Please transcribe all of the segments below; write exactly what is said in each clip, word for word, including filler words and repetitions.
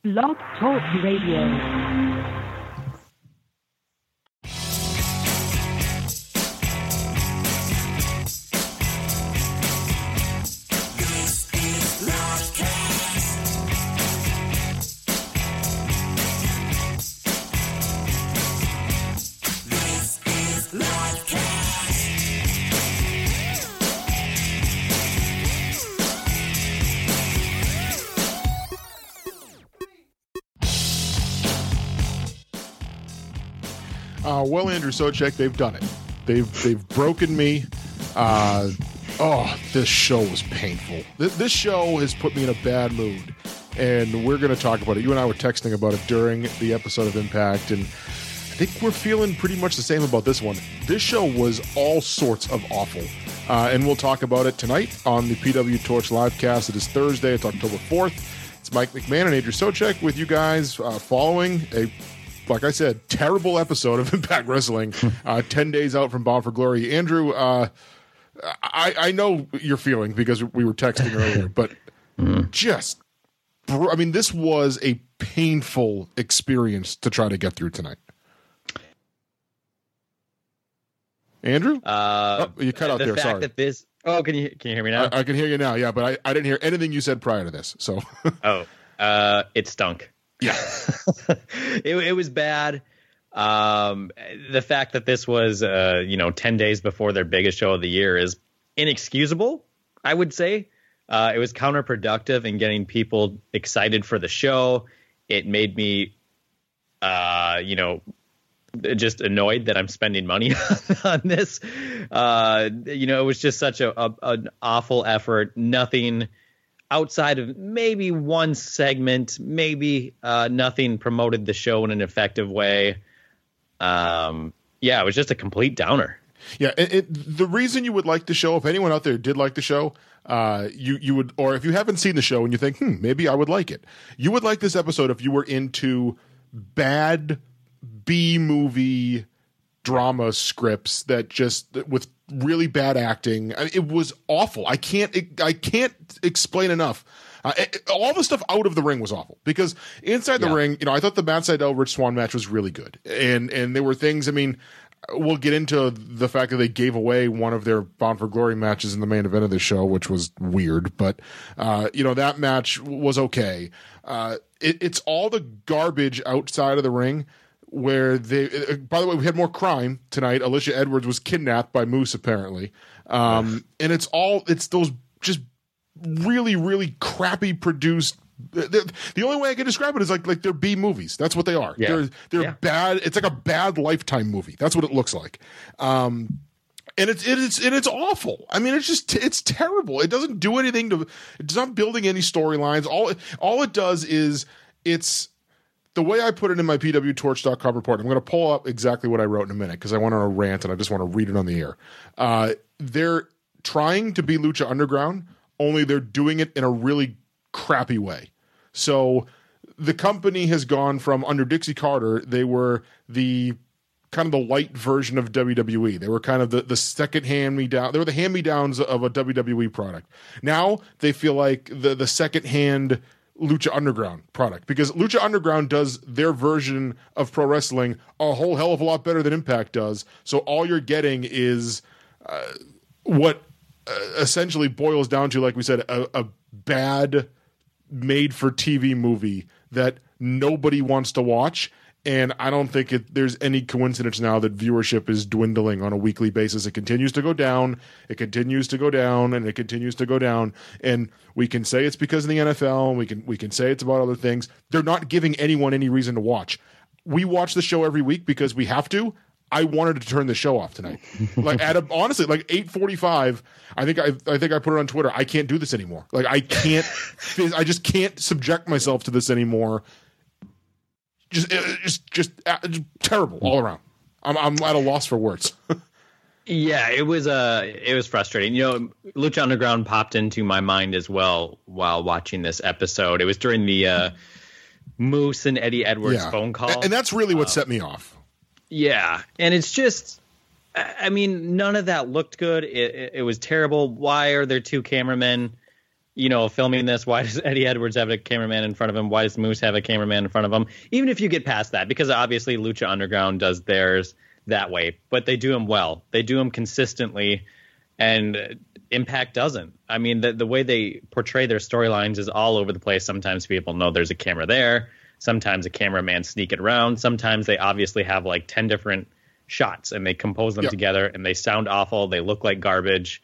Blog Talk Radio. Uh, well, Andrew Socek, they've done it. They've they've broken me. Uh, oh, this show was painful. Th- this show has put me in a bad mood, and we're going to talk about it. You and I were texting about it during the episode of Impact, and I think we're feeling pretty much the same about this one. This show was all sorts of awful, uh, and we'll talk about it tonight on the P W Torch livecast. It is Thursday. It's October fourth. It's Mike McMahon and Andrew Socek with you guys uh, following a, like I said, terrible episode of Impact Wrestling, uh, ten days out from Bound for Glory. Andrew, uh, I, I know you're feeling because we were texting earlier, but mm. just, I mean, this was a painful experience to try to get through tonight. Andrew? Uh, oh, you cut out the there, fact sorry. That this, oh, can you can you hear me now? I, I can hear you now, yeah, but I, I didn't hear anything you said prior to this, so. oh, uh, it stunk. Yeah. it, it was bad. Um, the fact that this was, uh, you know, ten days before their biggest show of the year is inexcusable, I would say. Uh, it was counterproductive in getting people excited for the show. It made me, uh, you know, just annoyed that I'm spending money on this. Uh, you know, it was just such a, a an awful effort. Nothing outside of maybe one segment, maybe uh, nothing promoted the show in an effective way. Um, yeah, it was just a complete downer. Yeah, it, it, the reason you would like the show, if anyone out there did like the show, uh, you you would, or if you haven't seen the show and you think, hmm, maybe I would like it, you would like this episode if you were into bad B-movie drama scripts that just with really bad acting. I mean, it was awful. I can't it, I can't explain enough. Uh, it, all the stuff out of the ring was awful because inside the yeah. ring, you know, I thought the Matt Sydal Rich Swann match was really good, and and there were things. I mean, we'll get into the fact that they gave away one of their Bound for Glory matches in the main event of the show, which was weird, but uh, you know, that match was okay. Uh, it, it's all the garbage outside of the ring. Where they, uh, by the way, we had more crime tonight. Alicia Edwards was kidnapped by Moose, apparently. Um, and it's all, it's those just really, really crappy produced. The only way I can describe it is like, like they're B movies. That's what they are. Yeah. They're, they're yeah. bad. It's like a bad Lifetime movie. That's what it looks like. Um, and it's, it's, and it's awful. I mean, it's just, it's terrible. It doesn't do anything to, it's not building any storylines. All, all it does is it's, the way I put it in my P W Torch dot com report, I'm going to pull up exactly what I wrote in a minute because I went on a rant and I just want to read it on the air. Uh, they're trying to be Lucha Underground, only they're doing it in a really crappy way. So the company has gone from under Dixie Carter, they were the kind of the light version of W W E. They were kind of the, the second hand-me-down. They were the hand-me-downs of a W W E product. Now they feel like the, the second-hand Lucha Underground product because Lucha Underground does their version of pro wrestling a whole hell of a lot better than Impact does. So all you're getting is uh, what uh, essentially boils down to, like we said, a, a bad made-for-T V movie that nobody wants to watch. And I don't think it, there's any coincidence now that viewership is dwindling on a weekly basis. It continues to go down, it continues to go down, and it continues to go down. And we can say it's because of the N F L, and we can we can say it's about other things. They're not giving anyone any reason to watch. We watch the show every week because we have to. I wanted to turn the show off tonight. Like at a, honestly, like eight forty-five, I think I I think I put it on Twitter. I can't do this anymore. Like I can't, I just can't subject myself to this anymore. Just, just, just, uh, just terrible all around. I'm, I'm at a loss for words. yeah, it was, uh, it was frustrating. You know, Lucha Underground popped into my mind as well while watching this episode. It was during the uh, Moose and Eddie Edwards yeah. phone call, and that's really what uh, set me off. Yeah, and it's just, I mean, none of that looked good. It, it, it was terrible. Why are there two cameramen? you know, filming this? Why does Eddie Edwards have a cameraman in front of him? Why does Moose have a cameraman in front of him? Even if you get past that, because obviously Lucha Underground does theirs that way, but they do them well. They do them consistently, and Impact doesn't. I mean, the the way they portray their storylines is all over the place. Sometimes people know there's a camera there. Sometimes a cameraman sneaking around. Sometimes they obviously have like ten different shots and they compose them yep. together and they sound awful. They look like garbage.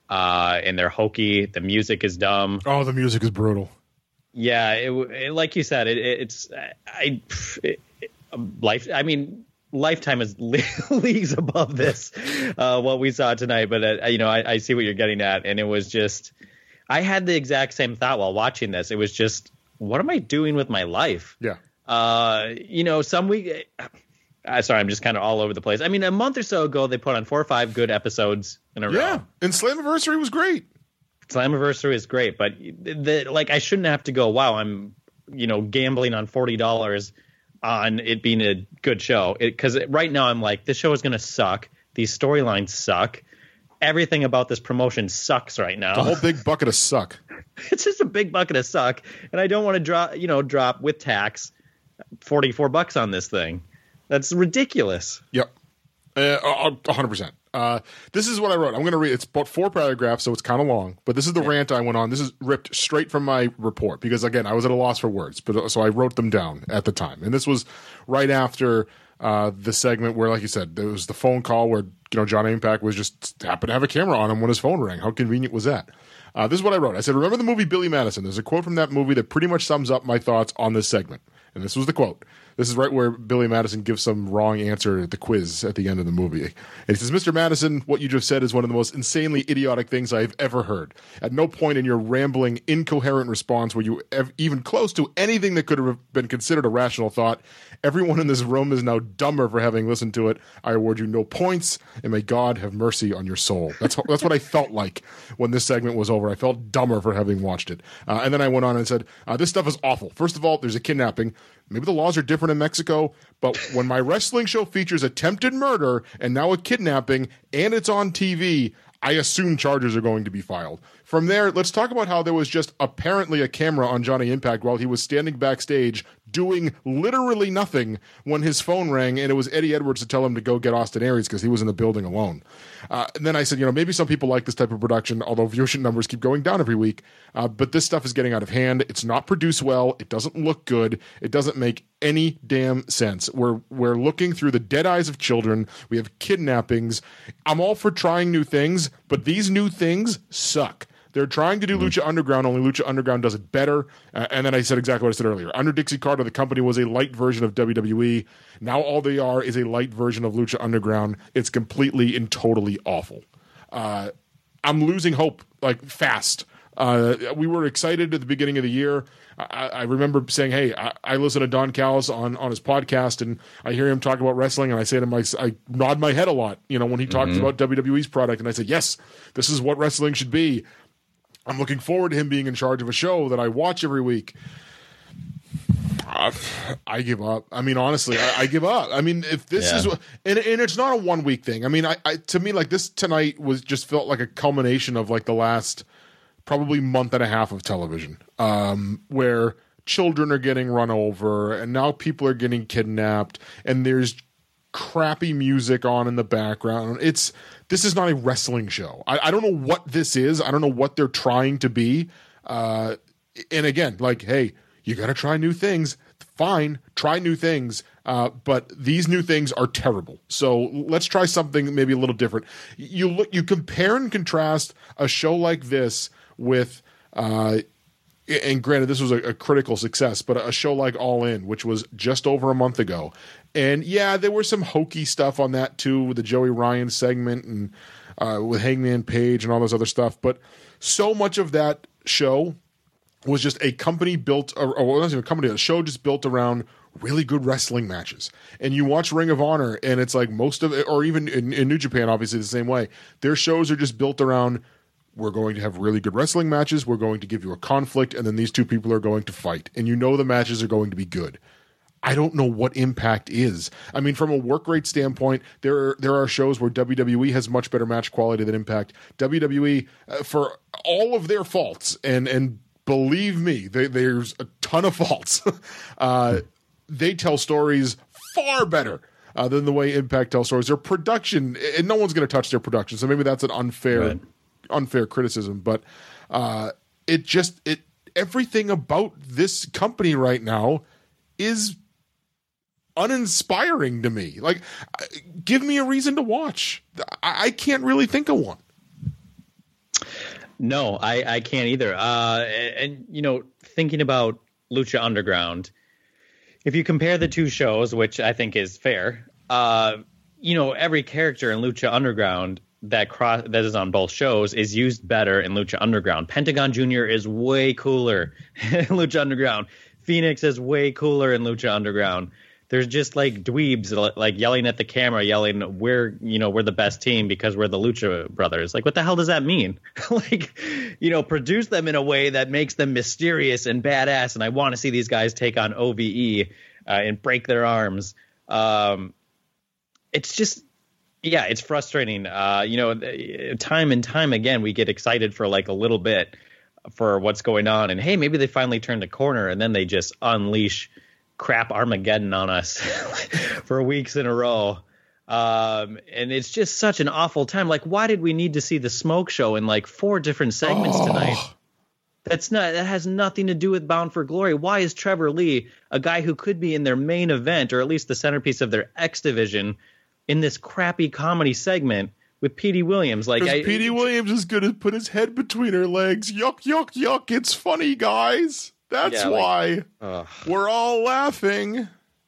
Uh, and they're hokey. The music is dumb. Oh, the music is brutal. Yeah, it, it, like you said, it, it, it's I it, it, life. I mean, Lifetime is leagues above this. Uh, what we saw tonight, but uh, you know, I, I see what you're getting at, and it was just. I had the exact same thought while watching this. It was just, what am I doing with my life? Yeah. Uh, you know, some week. Uh, sorry, I'm just kind of all over the place. I mean, a month or so ago, they put on four or five good episodes in a row. Yeah, and Slammiversary was great. Slammiversary is great, but the, like, I shouldn't have to go, wow, I'm, you know, gambling on forty dollars on it being a good show. Because right now I'm like, this show is going to suck. These storylines suck. Everything about this promotion sucks right now. The whole big bucket of suck. It's just a big bucket of suck. And I don't want to drop, you know, drop with tax forty-four bucks on this thing. That's ridiculous. Yep. Uh, one hundred percent. Uh, this is what I wrote. I'm going to read. It's about four paragraphs, so it's kind of long. But this is the yeah. rant I went on. This is ripped straight from my report because, again, I was at a loss for words. But so I wrote them down at the time. And this was right after uh, the segment where, like you said, there was the phone call where, you know, Johnny Impact was just happened to have a camera on him when his phone rang. How convenient was that? Uh, this is what I wrote. I said, remember the movie Billy Madison? There's a quote from that movie that pretty much sums up my thoughts on this segment. And this was the quote. This is right where Billy Madison gives some wrong answer at the quiz at the end of the movie. And he says, Mister Madison, what you just said is one of the most insanely idiotic things I've ever heard. At no point in your rambling, incoherent response were you ev- even close to anything that could have been considered a rational thought. Everyone in this room is now dumber for having listened to it. I award you no points, and may God have mercy on your soul. That's that's what I felt like when this segment was over. I felt dumber for having watched it. Uh, and then I went on and said, uh, this stuff is awful. First of all, there's a kidnapping. Maybe the laws are different in Mexico, but when my wrestling show features attempted murder and now a kidnapping and it's on T V, I assume charges are going to be filed. From there, let's talk about how there was just apparently a camera on Johnny Impact while he was standing backstage doing literally nothing when his phone rang, and it was Eddie Edwards to tell him to go get Austin Aries because he was in the building alone. Uh, and then I said, you know, maybe some people like this type of production, although viewership numbers keep going down every week. Uh, but this stuff is getting out of hand. It's not produced well. It doesn't look good. It doesn't make any damn sense. We're we're looking through the dead eyes of children. We have kidnappings. I'm all for trying new things, but these new things suck. They're trying to do Lucha Underground, only Lucha Underground does it better. Uh, and then I said exactly what I said earlier. Under Dixie Carter, the company was a light version of W W E. Now all they are is a light version of Lucha Underground. It's completely and totally awful. Uh, I'm losing hope, like, fast. Uh, we were excited at the beginning of the year. I, I remember saying, hey, I, I listen to Don Callis on, on his podcast, and I hear him talk about wrestling, and I say to him, I, I nod my head a lot, you know, when he talks mm-hmm. about W W E's product, and I said, yes, this is what wrestling should be. I'm looking forward to him being in charge of a show that I watch every week. Uh, I give up. I mean, honestly, I, I give up. I mean, if this yeah. is, and, and it's not a one week thing. I mean, I, I to me, like, this tonight was just felt like a culmination of like the last probably month and a half of television, um, where children are getting run over, and now people are getting kidnapped, and there's crappy music on in the background. It's this is not a wrestling show. I, I don't know what this is. I don't know what they're trying to be. Uh, and again, like, hey, you got to try new things. Fine, try new things. Uh, but these new things are terrible. So let's try something maybe a little different. You look, you compare and contrast a show like this with. Uh, And granted, this was a, a critical success, but a show like All In, which was just over a month ago. And yeah, there were some hokey stuff on that too, with the Joey Ryan segment and uh, with Hangman Page and all this other stuff. But so much of that show was just a company built, or, or it wasn't even a company, a show just built around really good wrestling matches. And you watch Ring of Honor, and it's like most of it, or even in, in New Japan, obviously the same way. Their shows are just built around, we're going to have really good wrestling matches. We're going to give you a conflict, and then these two people are going to fight. And you know the matches are going to be good. I don't know what Impact is. I mean, from a work rate standpoint, there are, there are shows where W W E has much better match quality than Impact. W W E, uh, for all of their faults, and and believe me, they, there's a ton of faults, uh, they tell stories far better uh, than the way Impact tells stories. Their production, and no one's going to touch their production, so maybe that's an unfair right. unfair criticism, but uh, it just, it everything about this company right now is uninspiring to me. Like, give me a reason to watch. I, I can't really think of one. No, I, I can't either. Uh, and, and, you know, thinking about Lucha Underground, if you compare the two shows, which I think is fair, uh, you know, every character in Lucha Underground that cross that is on both shows is used better in Lucha Underground. Pentagon Junior is way cooler in Lucha Underground. Phoenix is way cooler in Lucha Underground. There's just like dweebs like yelling at the camera, yelling, we're, you know, we're the best team because we're the Lucha Brothers. Like, what the hell does that mean? Like, you know, produce them in a way that makes them mysterious and badass. And I want to see these guys take on O V E uh, and break their arms. Um, it's just, yeah, it's frustrating. Uh, you know, time and time again, we get excited for like a little bit for what's going on. And hey, maybe they finally turned a corner, and then they just unleash crap Armageddon on us for weeks in a row. Um, and it's just such an awful time. Like, why did we need to see the Smoke Show in like four different segments oh. tonight? That's not, that has nothing to do with Bound for Glory. Why is Trevor Lee, a guy who could be in their main event, or at least the centerpiece of their X division, in this crappy comedy segment with Petey Williams? Like, I, Petey Williams is going to put his head between her legs. Yuck, yuck, yuck. It's funny, guys. That's yeah, like, why uh, we're all laughing.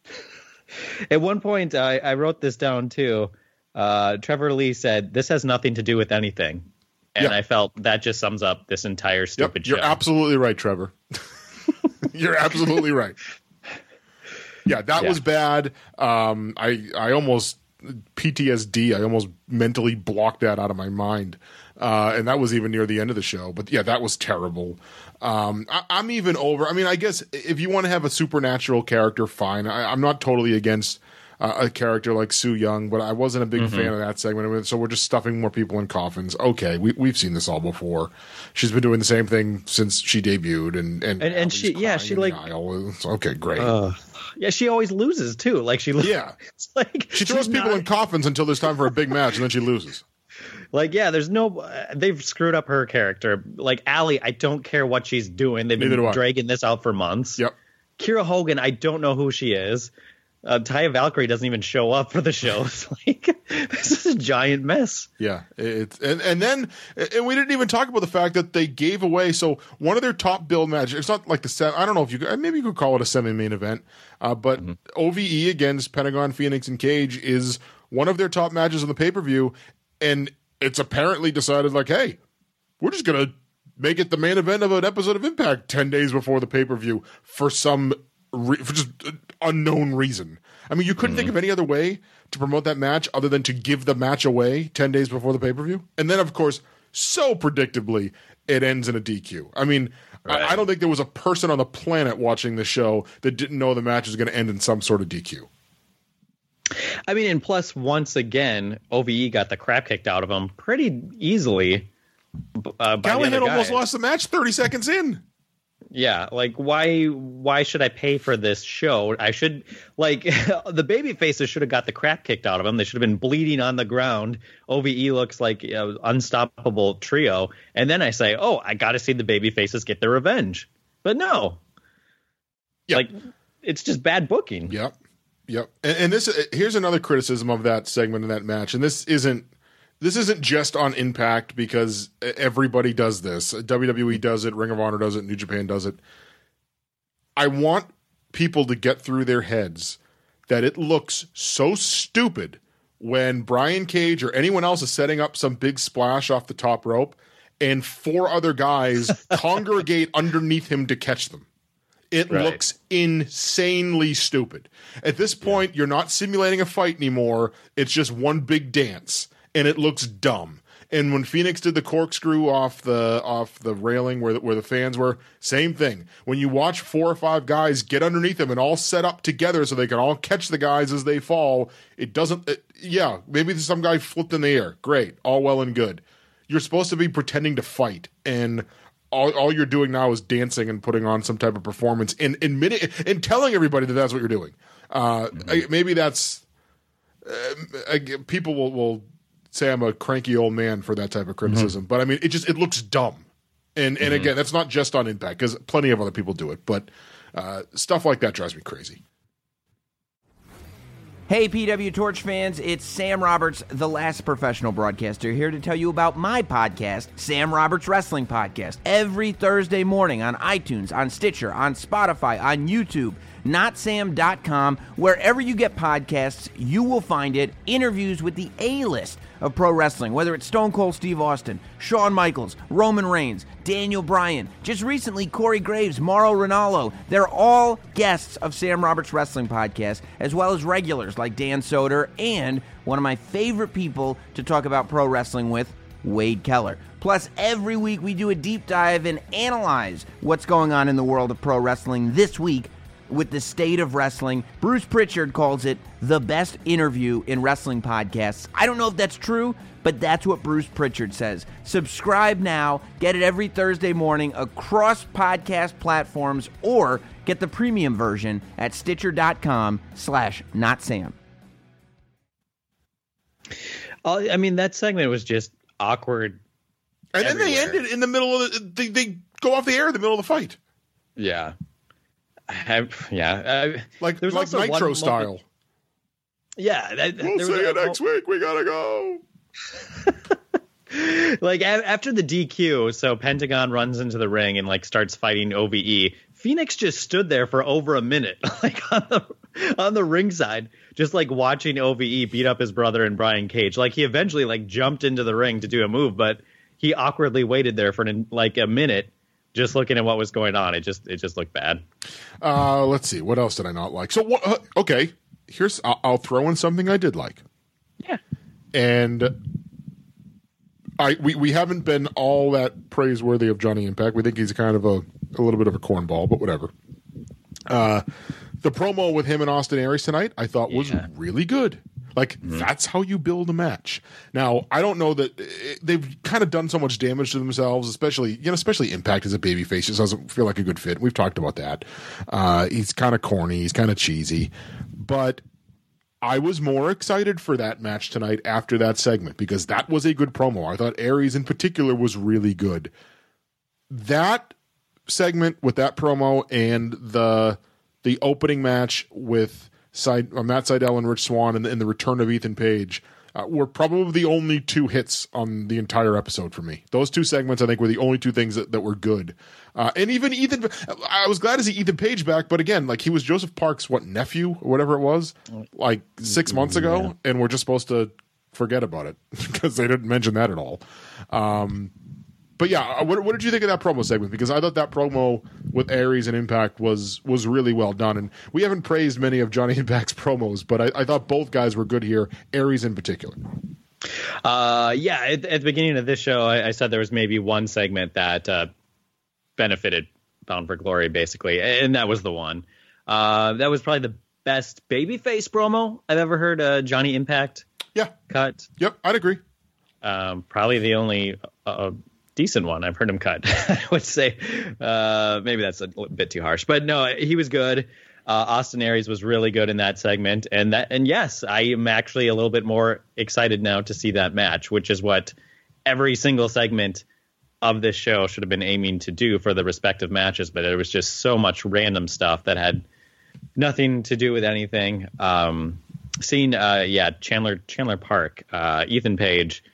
At one point, I, I wrote this down too. Uh, Trevor Lee said, "This has nothing to do with anything," and yeah. I felt that just sums up this entire stupid yep, you're show. You're absolutely right, Trevor. You're absolutely right. Yeah, that yeah. was bad. Um, I I almost P T S D. I almost mentally blocked that out of my mind, uh, and that was even near the end of the show. But yeah, that was terrible. Um, I, I'm even over. I mean, I guess if you want to have a supernatural character, fine. I, I'm not totally against uh, a character like Su Yung, but I wasn't a big mm-hmm. fan of that segment. I mean, so we're just stuffing more people in coffins. Okay, we, we've seen this all before. She's been doing the same thing since she debuted, and and, and, and she yeah she like okay great. Uh, yeah, she always loses too. Like she yeah, it's like she throws people not... in coffins until there's time for a big match, and then she loses. Like, yeah, there's no, uh, they've screwed up her character. Like, Allie, I don't care what she's doing. They've Neither been dragging this out for months. Yep. Kira Hogan, I don't know who she is. Uh, Taya Valkyrie doesn't even show up for the show. It's like, this is a giant mess. Yeah. It's, and, and then, and we didn't even talk about the fact that they gave away, so one of their top build matches, it's not like the set, I don't know if you could, maybe you could call it a semi-main event, uh, but mm-hmm. O V E against Pentagon, Phoenix, and Cage is one of their top matches on the pay-per-view, and it's apparently decided like, hey, we're just going to make it the main event of an episode of Impact ten days before the pay-per-view for some re- for just unknown reason. I mean, you couldn't mm-hmm. think of any other way to promote that match other than to give the match away ten days before the pay-per-view. And then, of course, so predictably, it ends in a D Q. I mean, right. I, I don't think there was a person on the planet watching the show that didn't know the match was going to end in some sort of D Q. I mean, and plus, once again, O V E got the crap kicked out of them pretty easily. Uh, by Callahan almost lost the match thirty seconds in. Yeah, like, why why should I pay for this show? I should, like, the baby faces should have got the crap kicked out of them. They should have been bleeding on the ground. O V E looks like an unstoppable trio. And then I say, oh, I got to see the baby faces get their revenge. But no. Yep. Like, it's just bad booking. Yep. Yep. And, and this here's another criticism of that segment in that match. And this isn't this isn't just on Impact because everybody does this. W W E does it, Ring of Honor does it, New Japan does it. I want people to get through their heads that it looks so stupid when Brian Cage or anyone else is setting up some big splash off the top rope and four other guys congregate underneath him to catch them. It right. looks insanely stupid. At this point, yeah. you're not simulating a fight anymore. It's just one big dance, and it looks dumb. And when Phoenix did the corkscrew off the off the railing where the, where the fans were, same thing. When you watch four or five guys get underneath them and all set up together so they can all catch the guys as they fall, it doesn't. It, yeah, maybe some guy flipped in the air. Great, all well and good. You're supposed to be pretending to fight, and all, all you're doing now is dancing and putting on some type of performance and admitting and telling everybody that that's what you're doing. Uh, mm-hmm. Maybe that's uh, people will, will say I'm a cranky old man for that type of criticism, mm-hmm. but I mean, it just it looks dumb. And and mm-hmm. again, that's not just on Impact because plenty of other people do it, but uh, stuff like that drives me crazy. Hey, P W Torch fans, it's Sam Roberts, the last professional broadcaster, here to tell you about my podcast, Sam Roberts Wrestling Podcast, every Thursday morning on iTunes, on Stitcher, on Spotify, on YouTube, not sam dot com. Wherever you get podcasts, you will find it. Interviews with the A-list of pro wrestling, whether it's Stone Cold Steve Austin, Shawn Michaels, Roman Reigns, Daniel Bryan, just recently Corey Graves, Mauro Ranallo. They're all guests of Sam Roberts Wrestling Podcast, as well as regulars like Dan Soder and one of my favorite people to talk about pro wrestling with, Wade Keller. Plus, every week we do a deep dive and analyze what's going on in the world of pro wrestling this week with the state of wrestling. Bruce Pritchard calls it the best interview in wrestling podcasts. I don't know if that's true, but that's what Bruce Pritchard says. Subscribe now. Get it every Thursday morning across podcast platforms, or get the premium version at stitcher.com slash notsam. Uh, I mean, that segment was just awkward. And everywhere. then they ended in the middle of the, they, they go off the air in the middle of the fight. Yeah. I, yeah, I, like like Nitro style. Moment, yeah, that, we'll see you next mo- week. We gotta go. Like a- after the D Q, so Pentagon runs into the ring and like starts fighting O V E. Phoenix just stood there for over a minute, like on the on the ringside, just like watching O V E beat up his brother and Brian Cage. Like he eventually like jumped into the ring to do a move, but he awkwardly waited there for an, like a minute. Just looking at what was going on, it just it just looked bad. Uh, let's see. What else did I not like? So, what, uh, okay, here's I'll, I'll throw in something I did like. Yeah. And I we, we haven't been all that praiseworthy of Johnny Impact. We think he's kind of a, a little bit of a cornball, but whatever. Uh, the promo with him and Austin Aries tonight, I thought was yeah. really good. Like, mm-hmm. that's how you build a match. Now, I don't know that it, they've kind of done so much damage to themselves, especially, you know, especially Impact as a babyface just doesn't feel like a good fit. We've talked about that. Uh, he's kind of corny. He's kind of cheesy. But I was more excited for that match tonight after that segment because that was a good promo. I thought Aries in particular was really good. That segment with that promo and the the opening match with Side, uh, Matt Sydal and Rich Swann and, and the return of Ethan Page uh, were probably the only two hits on the entire episode for me. Those two segments, I think, were the only two things that, that were good. Uh, and even Ethan, I was glad to see Ethan Page back, but again, like he was Joseph Park's, what, nephew or whatever it was, like six months ago, yeah. and we're just supposed to forget about it because they didn't mention that at all. Um, But yeah, what, what did you think of that promo segment? Because I thought that promo with Aries and Impact was was really well done. And we haven't praised many of Johnny Impact's promos, but I, I thought both guys were good here, Aries in particular. Uh, yeah, at, at the beginning of this show, I, I said there was maybe one segment that uh, benefited Bound for Glory, basically, and that was the one. Uh, that was probably the best babyface promo I've ever heard uh, Johnny Impact yeah. cut. Yep, I'd agree. Um, probably the only... Uh, decent one I've heard him cut. I would say uh maybe that's a bit too harsh, but no, he was good. uh Austin Aries was really good in that segment, and that and yes, I am actually a little bit more excited now to see that match, which is what every single segment of this show should have been aiming to do for the respective matches, but it was just so much random stuff that had nothing to do with anything. um seeing uh yeah Chandler Chandler Park, uh Ethan Page,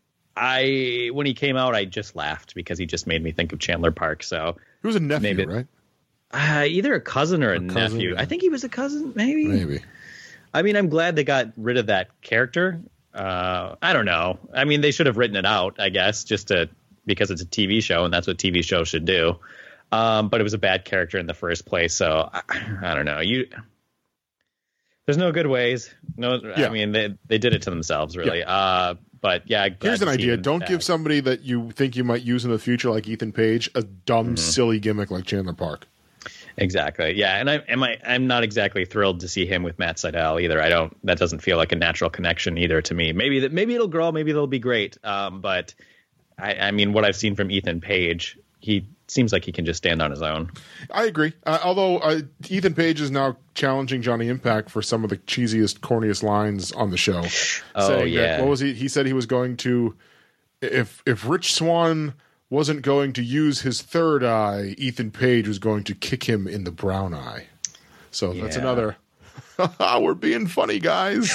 I when he came out, I just laughed because he just made me think of Chandler Park. So he was a nephew, maybe, right? Uh, either a cousin or a, a cousin, nephew. Yeah. I think he was a cousin, maybe. Maybe. I mean, I'm glad they got rid of that character. Uh, I don't know. I mean, they should have written it out, I guess, just to because it's a T V show and that's what T V shows should do. Um, but it was a bad character in the first place, so I, I don't know. You There's no good ways. No, Yeah. I mean they they did it to themselves, really. Yeah. Uh, but yeah, glad Here's an to see idea. them Don't back. give somebody that you think you might use in the future, like Ethan Page, a dumb, Mm-hmm. silly gimmick like Chandler Park. Exactly. Yeah, and I am I I'm not exactly thrilled to see him with Matt Sydal either. I don't. That doesn't feel like a natural connection either to me. Maybe that maybe it'll grow. Maybe it'll be great. Um, but I, I mean, what I've seen from Ethan Page, he seems like he can just stand on his own. I agree. Uh, although uh, Ethan Page is now challenging Johnny Impact for some of the cheesiest, corniest lines on the show. Oh, saying yeah. That, what was he? He said he was going to, if if Rich Swann wasn't going to use his third eye, Ethan Page was going to kick him in the brown eye. So that's Yeah. another. We're being funny, guys.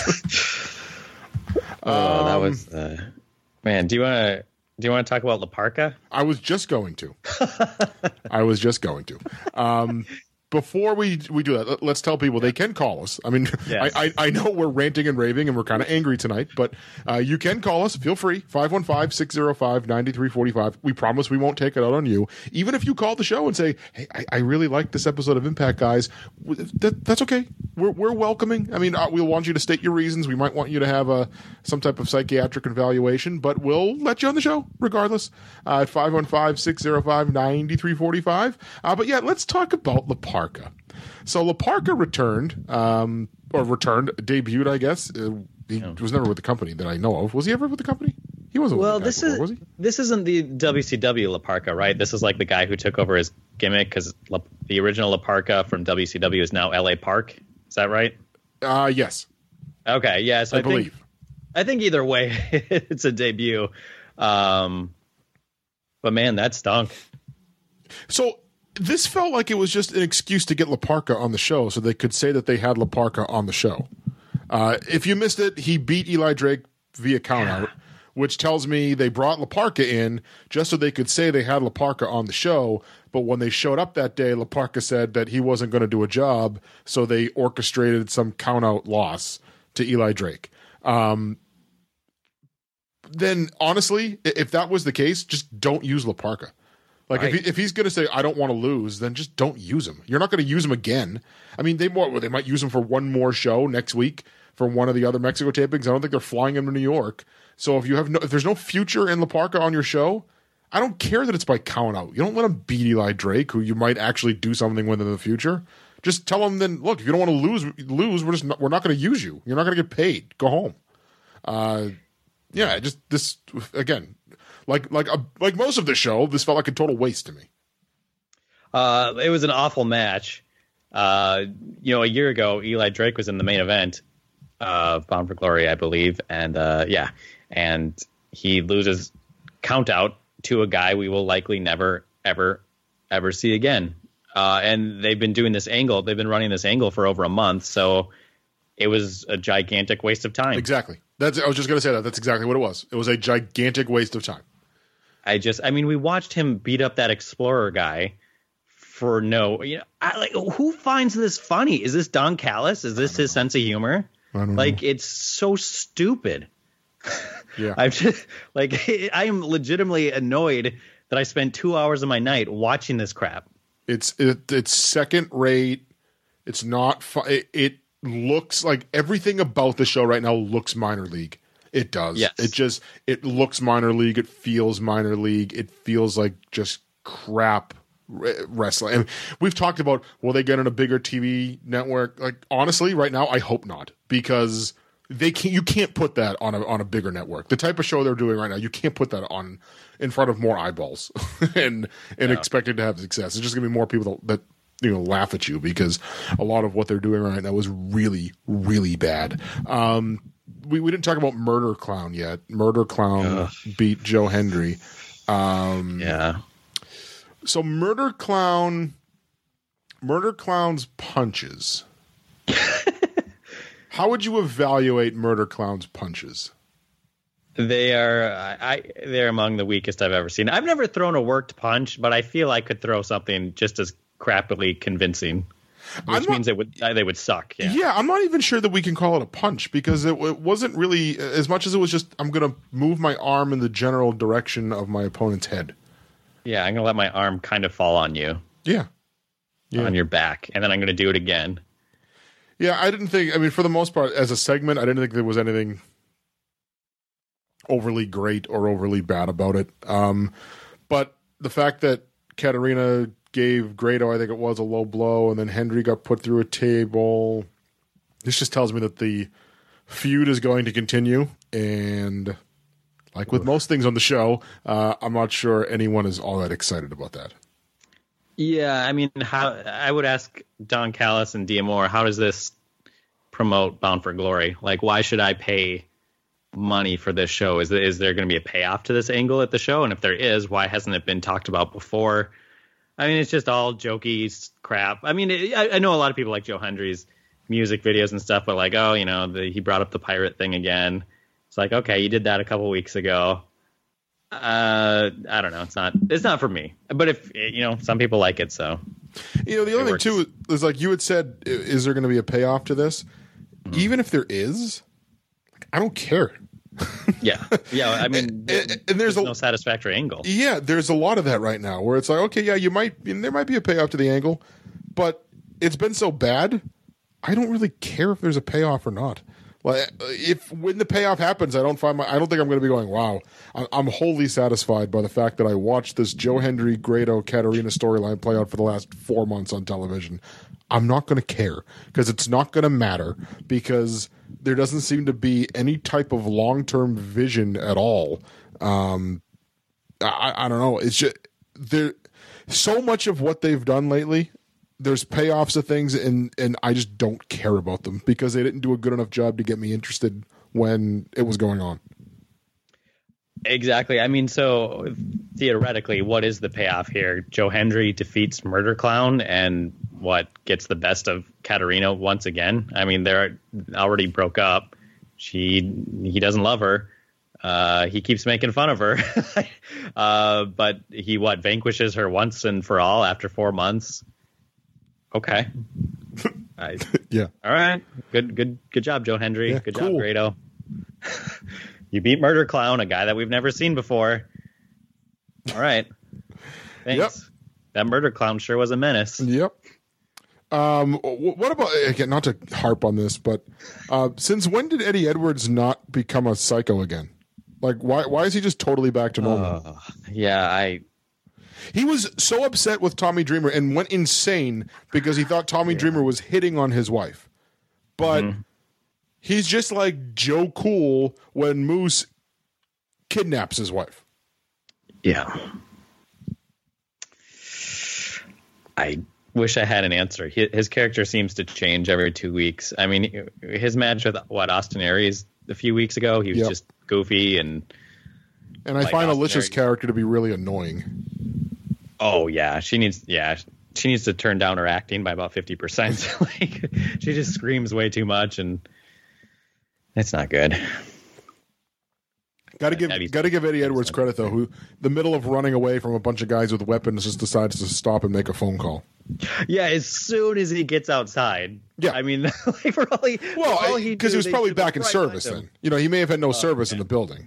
Oh, that Um, was uh, man. Do you want to do you want to talk about La Parka? I was just going to. I was just going to. Um, before we we do that, let- let's tell people they can call us. I mean, Yes. I, I I know we're ranting and raving and we're kind of angry tonight, but uh, you can call us. Feel free. five one five, six oh five, nine three four five. We promise we won't take it out on you. Even if you call the show and say, hey, I, I really like this episode of Impact, guys, w- that, that's okay. We're, we're welcoming. I mean, uh, we'll want you to state your reasons. We might want you to have a, some type of psychiatric evaluation, but we'll let you on the show regardless uh, at five one five, six oh five, nine three four five. Uh, but yeah, let's talk about La Parka. So La Parka returned, um, or returned, debuted, I guess. Uh, he was never with the company that I know of. Was he ever with the company? He wasn't Well, with the this before, is was he? this isn't the W C W La Parka, right? This is like the guy who took over his gimmick because the original La Parka from W C W is now L A Park. Is that right? Uh, yes, Okay, yeah. So I, I, think believe. I think either way, it's a debut. Um, but man, that stunk. So this felt like it was just an excuse to get La Parka on the show so they could say that they had La Parka on the show. Uh, if you missed it, he beat Eli Drake via countout, which tells me they brought La Parka in just so they could say they had La Parka on the show. But when they showed up that day, La Parka said that he wasn't going to do a job, so they orchestrated some countout loss to Eli Drake. Um, then, honestly, i- if that was the case, just don't use La Parka. Like if, Right. he, if he's going to say I don't want to lose, then just don't use him. You're not going to use him again. I mean, they more they might use him for one more show next week for one of the other Mexico tapings. I don't think they're flying him to New York. So if you have no, if there's no future in La Parka on your show, I don't care that it's by count out. You don't let him beat Eli Drake, who you might actually do something with in the future. Just tell him then, look, if you don't want to lose, lose. We're just not, we're not going to use you. You're not going to get paid. Go home. Uh, yeah, just this again. Like like a, like most of the show, this felt like a total waste to me. Uh, it was an awful match. Uh, you know, a year ago, Eli Drake was in the main event of Bound for Glory, I believe, and uh, yeah, and he loses count out to a guy we will likely never, ever, ever see again. Uh, and they've been doing this angle. They've been running this angle for over a month, so it was a gigantic waste of time. Exactly. That's I was just going to say that. That's exactly what it was. It was a gigantic waste of time. I just, I mean, we watched him beat up that Explorer guy for no, you know, I, like, who finds this funny? Is this Don Callis? Is this his sense of humor? I don't Like, know. it's so stupid. Yeah. I'm just like, I am legitimately annoyed that I spent two hours of my night watching this crap. It's it, it's second rate. It's not fu- it, it looks like everything about the show right now looks minor league. It does. Yes. It just it looks minor league. It feels minor league. It feels like just crap re- wrestling. And we've talked about will they get on a bigger T V network? Like honestly, right now, I hope not because they can't. You can't put that on a on a bigger network. The type of show they're doing right now, you can't put that on in front of more eyeballs and and Yeah. expect it to have success. It's just gonna be more people that. that you know, laugh at you because a lot of what they're doing right now is really, really bad. Um, we, we didn't talk about Murder Clown yet. Murder Clown Ugh. beat Joe Hendry. Um, Yeah. so Murder Clown, Murder Clown's punches. How would you evaluate Murder Clown's punches? They are, I, I, they're among the weakest I've ever seen. I've never thrown a worked punch, but I feel I could throw something just as crappily convincing, I'm which not- means they would, uh, they would suck. Yeah. Yeah, I'm not even sure that we can call it a punch because it, it wasn't really as much as it was just I'm going to move my arm in the general direction of my opponent's head. Yeah. I'm going to let my arm kind of fall on you, Yeah. Yeah. on your back, and then I'm going to do it again. Yeah, I didn't think. I mean, for the most part, as a segment, I didn't think there was anything overly great or overly bad about it. Um, but the fact that Katarina gave Grado, I think it was, a low blow, and then Hendry got put through a table. This just tells me that the feud is going to continue, and like with most things on the show, uh, I'm not sure anyone is all that excited about that. Yeah, I mean, how I would ask Don Callis and D'Amore, how does this promote Bound for Glory? Like, why should I pay money for this show? Is is there going to be a payoff to this angle at the show? And if there is, why hasn't it been talked about before? I mean, it's just all jokey crap. I mean, it, I, I know a lot of people like Joe Hendry's music videos and stuff, but like, oh, you know, the, he brought up the pirate thing again. It's like, okay, you did that a couple weeks ago. Uh, I don't know. It's not. It's not for me. But if you know, some people like it, so you know, the other thing too is like you had said, is there going to be a payoff to this? Mm-hmm. Even if there is, I don't care. Yeah, yeah. I mean, and, and, and there's, there's a, no satisfactory angle. Yeah, there's a lot of that right now where it's like, okay, yeah, you might, there might be a payoff to the angle, but it's been so bad, I don't really care if there's a payoff or not. Like, if when the payoff happens, I don't find my, I don't think I'm going to be going, wow. I'm wholly satisfied by the fact that I watched this Joe Hendry, Grado, Katarina storyline play out for the last four months on television. I'm not going to care because it's not going to matter because there doesn't seem to be any type of long-term vision at all. Um, I, I don't know. It's just there. So much of what they've done lately, there's payoffs of things, and and I just don't care about them because they didn't do a good enough job to get me interested when it was going on. Exactly. I mean, so theoretically, what is the payoff here? Joe Hendry defeats Murder Clown and what gets the best of Katarina once again. I mean, they're already broke up. She he doesn't love her. Uh, he keeps making fun of her. uh, but he what vanquishes her once and for all after four months. Okay. I, yeah. All right. Good. Good. Good job, Joe Hendry. Yeah, good cool. job, Grado. You beat Murder Clown, a guy that we've never seen before. All right. Thanks. Yep. That Murder Clown sure was a menace. Yep. Um, what about, again, not to harp on this, but uh, since when did Eddie Edwards not become a psycho again? Like, why Why is he just totally back to normal? Uh, yeah, I... He was so upset with Tommy Dreamer and went insane because he thought Tommy yeah. Dreamer was hitting on his wife. But... Mm-hmm. He's just like Joe Cool when Moose kidnaps his wife. Yeah. I wish I had an answer. His character seems to change every two weeks. I mean, his match with, what, Austin Aries a few weeks ago, he was yep. just goofy. And and I like find Austin Alicia's Aries. character to be really annoying. Oh, yeah. She needs, yeah. She needs to turn down her acting by about fifty percent. Like, she just screams way too much, and it's not good. Got to give got to give Eddie Edwards credit though, who the middle of running away from a bunch of guys with weapons just decides to stop and make a phone call. Yeah, as soon as he gets outside. Yeah, I mean, like for all he, well, because he was probably back in service then. You know, he may have had no oh, service yeah. in the building.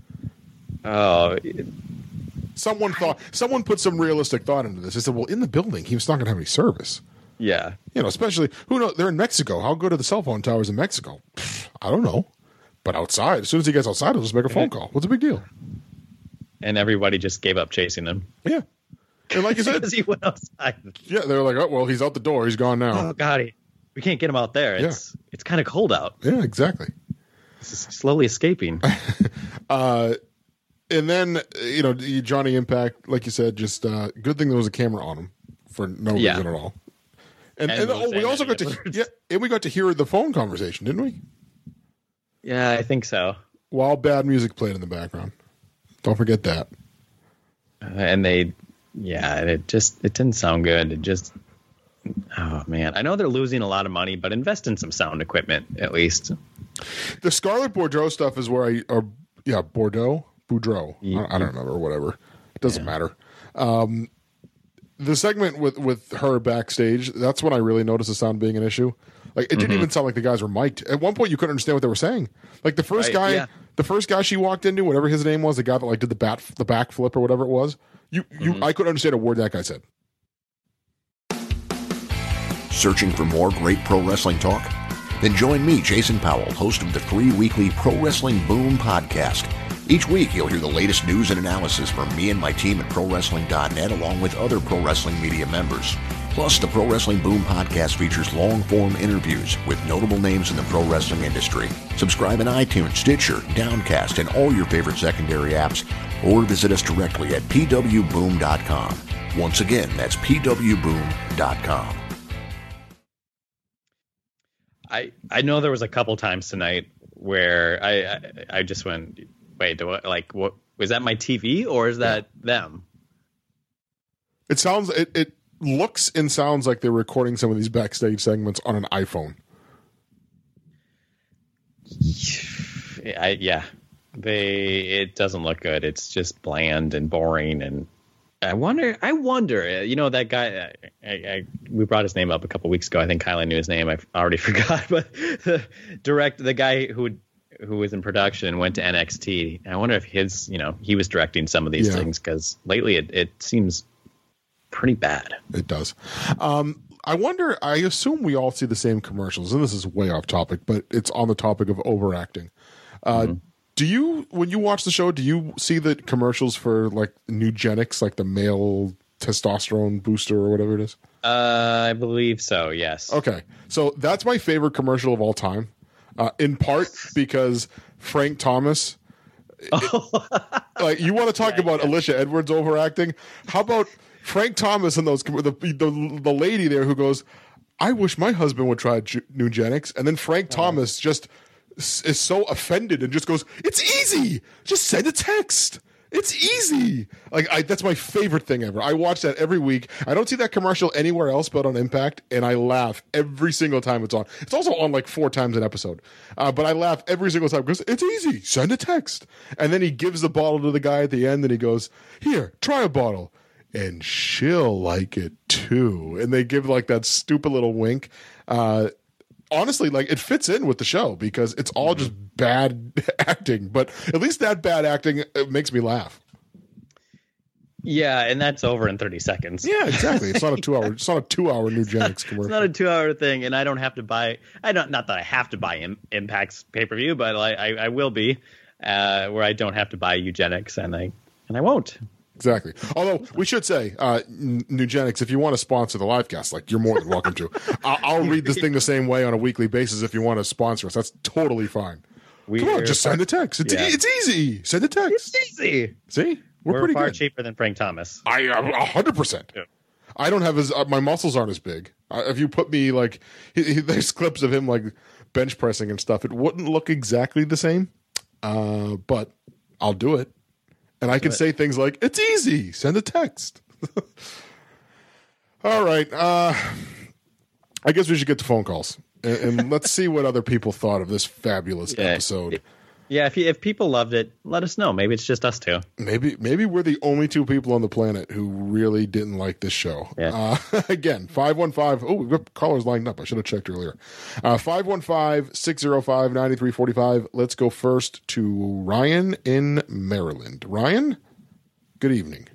Oh, someone thought someone put some realistic thought into this. They said, "Well, in the building, he was not going to have any service." Yeah, you know, especially who knows? They're in Mexico. How good are the cell phone towers in Mexico? Pfft, I don't know. But outside, as soon as he gets outside, he'll just make a phone call. What's the big deal? And everybody just gave up chasing him. Yeah, and like you said, because he went outside. Yeah, they were like, "Oh well, he's out the door. He's gone now." Oh God, he, we can't get him out there. It's yeah. it's kind of cold out. Yeah, exactly. He's slowly escaping. uh, and then you know Johnny Impact, like you said, just uh, good thing there was a camera on him for no yeah. reason at all. And, and, and oh, we also got to yeah, and we got to hear the phone conversation, didn't we? Yeah, I think so. While bad music played in the background, don't forget that. Uh, and they, yeah, it just it didn't sound good. It just, oh man, I know they're losing a lot of money, but invest in some sound equipment at least. The Scarlett Bordeaux stuff is where I, or yeah, Bordeaux, Boudreaux, yeah. I, I don't remember, whatever. It doesn't yeah. matter. Um, the segment with, with her backstage, that's when I really noticed the sound being an issue. Like it didn't mm-hmm. even sound like the guys were mic'd. At one point, you couldn't understand what they were saying. Like the first right, guy, yeah. the first guy she walked into, whatever his name was, the guy that like did the bat, the back flip or whatever it was. You, you, mm-hmm. I couldn't understand a word that guy said. Searching for more great pro wrestling talk? Then join me, Jason Powell, host of the free weekly Pro Wrestling Boom podcast. Each week, you'll hear the latest news and analysis from me and my team at Pro Wrestling dot net, along with other Pro Wrestling Media members. Plus, the Pro Wrestling Boom podcast features long-form interviews with notable names in the pro wrestling industry. Subscribe in iTunes, Stitcher, Downcast, and all your favorite secondary apps, or visit us directly at P W boom dot com. Once again, that's P W boom dot com. I, I know there was a couple times tonight where I I, I just went, wait, do I, like, what was that? My T V or is that them? It sounds it, it looks and sounds like they're recording some of these backstage segments on an iPhone. I, yeah, they. It doesn't look good. It's just bland and boring. And I wonder. I wonder. You know, that guy. I, I, we brought his name up a couple weeks ago. I think Kylie knew his name. I already forgot. But the direct the guy who who was in production went to N X T. I wonder if his. You know, he was directing some of these Yeah. things because lately it, it seems pretty bad. It does. Um, I wonder, I assume we all see the same commercials, and this is way off topic, but it's on the topic of overacting. Uh, Mm-hmm. Do you, when you watch the show, do you see the commercials for like Nugenics, like the male testosterone booster or whatever it is? Uh, I believe so. Yes. Okay. So that's my favorite commercial of all time, uh, in part because Frank Thomas, like you want to talk Yeah, about yeah. Alicia Edwards overacting. How about Frank Thomas and those the, the the lady there who goes, "I wish my husband would try Ju- Nugenics," and then Frank Uh-huh. Thomas just s- is so offended and just goes, "It's easy. Just send a text. It's easy." Like I, that's my favorite thing ever. I watch that every week. I don't see that commercial anywhere else but on Impact, and I laugh every single time it's on. It's also on like four times an episode, uh, but I laugh every single time because it's easy. Send a text, and then he gives the bottle to the guy at the end, and he goes, "Here, try a bottle." And she'll like it too. And they give like that stupid little wink. Uh, honestly, like it fits in with the show because it's all just bad acting. But at least that bad acting it makes me laugh. Yeah, and that's over in thirty seconds. Yeah, exactly. It's not a two hour. It's not a two hour Nugenics commercial. It's not a two-hour thing, and I don't have to buy. I don't. Not that I have to buy Im- Impact's pay-per-view, but I, I, I will be, uh, where I don't have to buy eugenics, and I and I won't. Exactly. Although we should say, uh, N- Nugenics, if you want to sponsor the livecast, like you're more than welcome to. I'll, I'll read this thing the same way on a weekly basis. If you want to sponsor us, that's totally fine. We Come on, just send a text. It's, Yeah. e- it's easy. Send a text. It's easy. See, we're, We're, pretty far good. cheaper than Frank Thomas. I am a hundred percent. Yeah. I don't have as uh, my muscles aren't as big. Uh, if you put me like, he, he, there's clips of him like bench pressing and stuff. It wouldn't look exactly the same, uh, but I'll do it. And I can say things like, "It's easy. Send a text." All right. Uh, I guess we should get to phone calls and, and let's see what other people thought of this fabulous Yeah. episode. Yeah, if you, if people loved it, let us know. Maybe it's just us two. Maybe maybe we're the only two people on the planet who really didn't like this show. Yeah. Uh, again, five one five. Oh, we've got callers lined up. I should have checked earlier. Uh, five one five, six oh five, nine three four five. Let's go first to Ryan in Maryland. Ryan, good evening.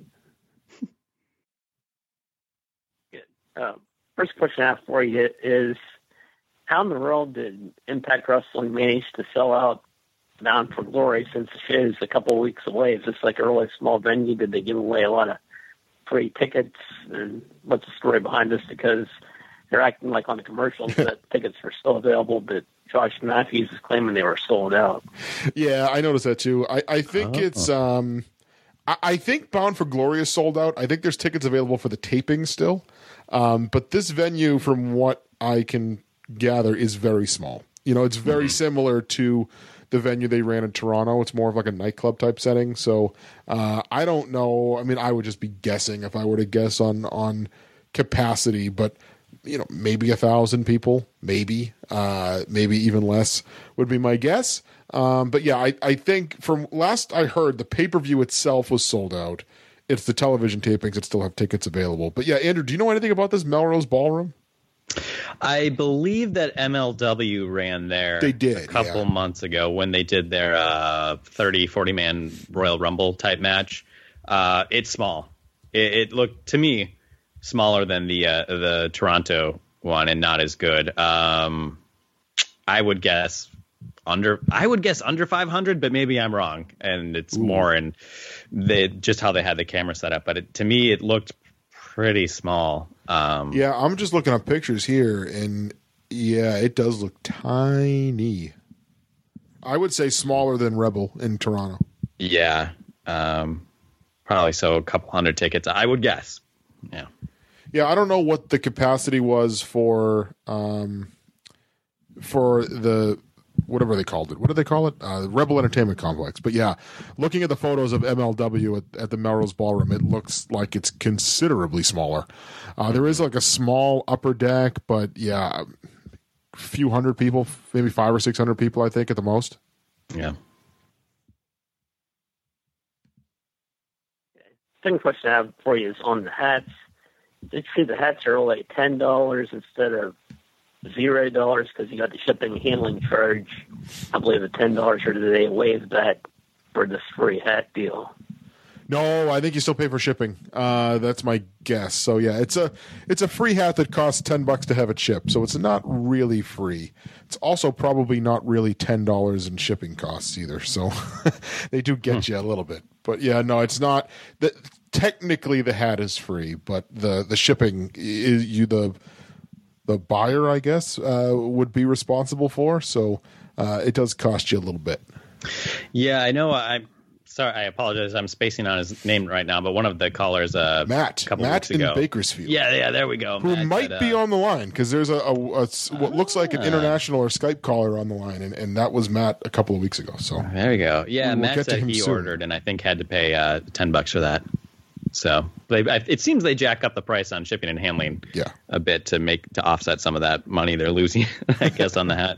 Uh, first question I have for you is, how in the world did Impact Wrestling manage to sell out Bound for Glory since the show is a couple of weeks away? Is this like a really small venue? Did they give away a lot of free tickets? And what's the story behind this? Because they're acting like on the commercials that tickets were still available, but Josh Matthews is claiming they were sold out. Yeah, I noticed that too. I, I think Oh. it's um I, I think Bound for Glory is sold out. I think there's tickets available for the taping still. Um, but this venue, from what I can gather, is very small. You know, it's very similar to the venue they ran in Toronto. It's more of like a nightclub type setting. So uh, I don't know. I mean, I would just be guessing if I were to guess on on capacity, but you know, maybe a thousand people, maybe, uh, maybe even less would be my guess. Um, but yeah, I, I think from last I heard, the pay per view itself was sold out. It's the television tapings that still have tickets available. But yeah, Andrew, do you know anything about this Melrose Ballroom? I believe that M L W ran there They did, a couple yeah. months ago when they did their uh, thirty, forty man Royal Rumble type match. Uh, it's small. It, it looked, to me, smaller than the uh, the Toronto one and not as good. Um, I would guess under. I would guess under five hundred, but maybe I'm wrong, and it's Ooh. more in the just how they had the camera set up. But it, to me, it looked pretty small. Um, yeah, I'm just looking at pictures here, and yeah, it does look tiny. I would say smaller than Rebel in Toronto. Yeah, um, probably so. A couple hundred tickets, I would guess. Yeah, yeah. I don't know what the capacity was for um, for the whatever they called it. What did they call it? Uh, Rebel Entertainment Complex. But yeah, looking at the photos of M L W at, at the Melrose Ballroom, it looks like it's considerably smaller. Uh, there is like a small upper deck, but yeah. Few hundred people, maybe five or six hundred people, I think, at the most. Yeah. Second question I have for you is on the hats. Did you see the hats are only ten dollars instead of zero dollars because you got the shipping and handling charge? I believe the ten dollars, or did they waive that for this free hat deal? No, I think you still pay for shipping. Uh, that's my guess. So yeah, it's a it's a free hat that costs ten bucks to have it shipped. So it's not really free. It's also probably not really ten dollars in shipping costs either. So they do get hmm. you a little bit. But yeah, no, it's not. The, technically, the hat is free, but the the shipping is you the the buyer, I guess, uh, would be responsible for. So uh, it does cost you a little bit. Yeah, I know. I. Sorry, I apologize. I'm spacing on his name right now, but one of the callers, uh, Matt, a couple Matt weeks ago, in Bakersfield. Yeah, yeah, there we go. Who Matt, might but, uh, be on the line because there's a, a, a what looks like an international or Skype caller on the line, and, and that was Matt a couple of weeks ago. So there we go. Yeah, we'll Matt said he soon. ordered, and I think had to pay uh, ten bucks for that. So they, it seems they jack up the price on shipping and handling, yeah. a bit to make to offset some of that money they're losing, I guess, on the hat.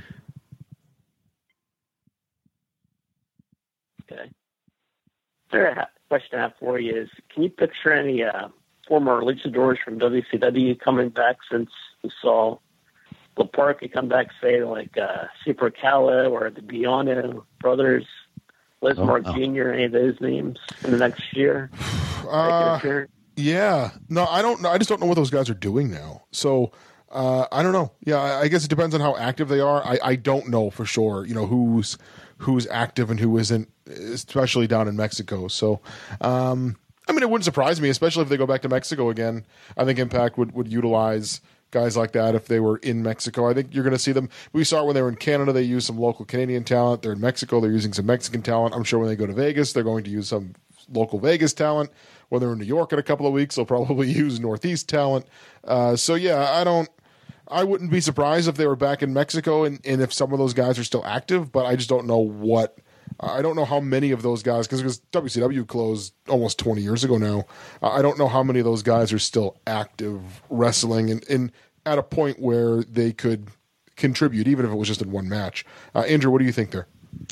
Okay. Third question I have for you is, can you picture any uh, former luchadors from W C W coming back since we saw La Parca come back, say, like uh, Super Calo or the Biano brothers, Lismark oh, oh. Junior, any of those names in the next year? Uh, yeah. No, I don't know. I just don't know what those guys are doing now. So uh, I don't know. Yeah, I, I guess it depends on how active they are. I, I don't know for sure, you know, who's who's active and who isn't, especially down in Mexico. So, um, I mean, it wouldn't surprise me, especially if they go back to Mexico again. I think Impact would, would utilize guys like that if they were in Mexico. I think you're going to see them. We saw it when they were in Canada. They used some local Canadian talent. They're in Mexico. They're using some Mexican talent. I'm sure when they go to Vegas, they're going to use some local Vegas talent. When they're in New York in a couple of weeks, they'll probably use Northeast talent. Uh, so, yeah, I don't. I wouldn't be surprised if they were back in Mexico and, and if some of those guys are still active, but I just don't know what. I don't know how many of those guys, because W C W closed almost twenty years ago now. I don't know how many of those guys are still active wrestling and, and at a point where they could contribute, even if it was just in one match. Uh, Andrew, what do you think there?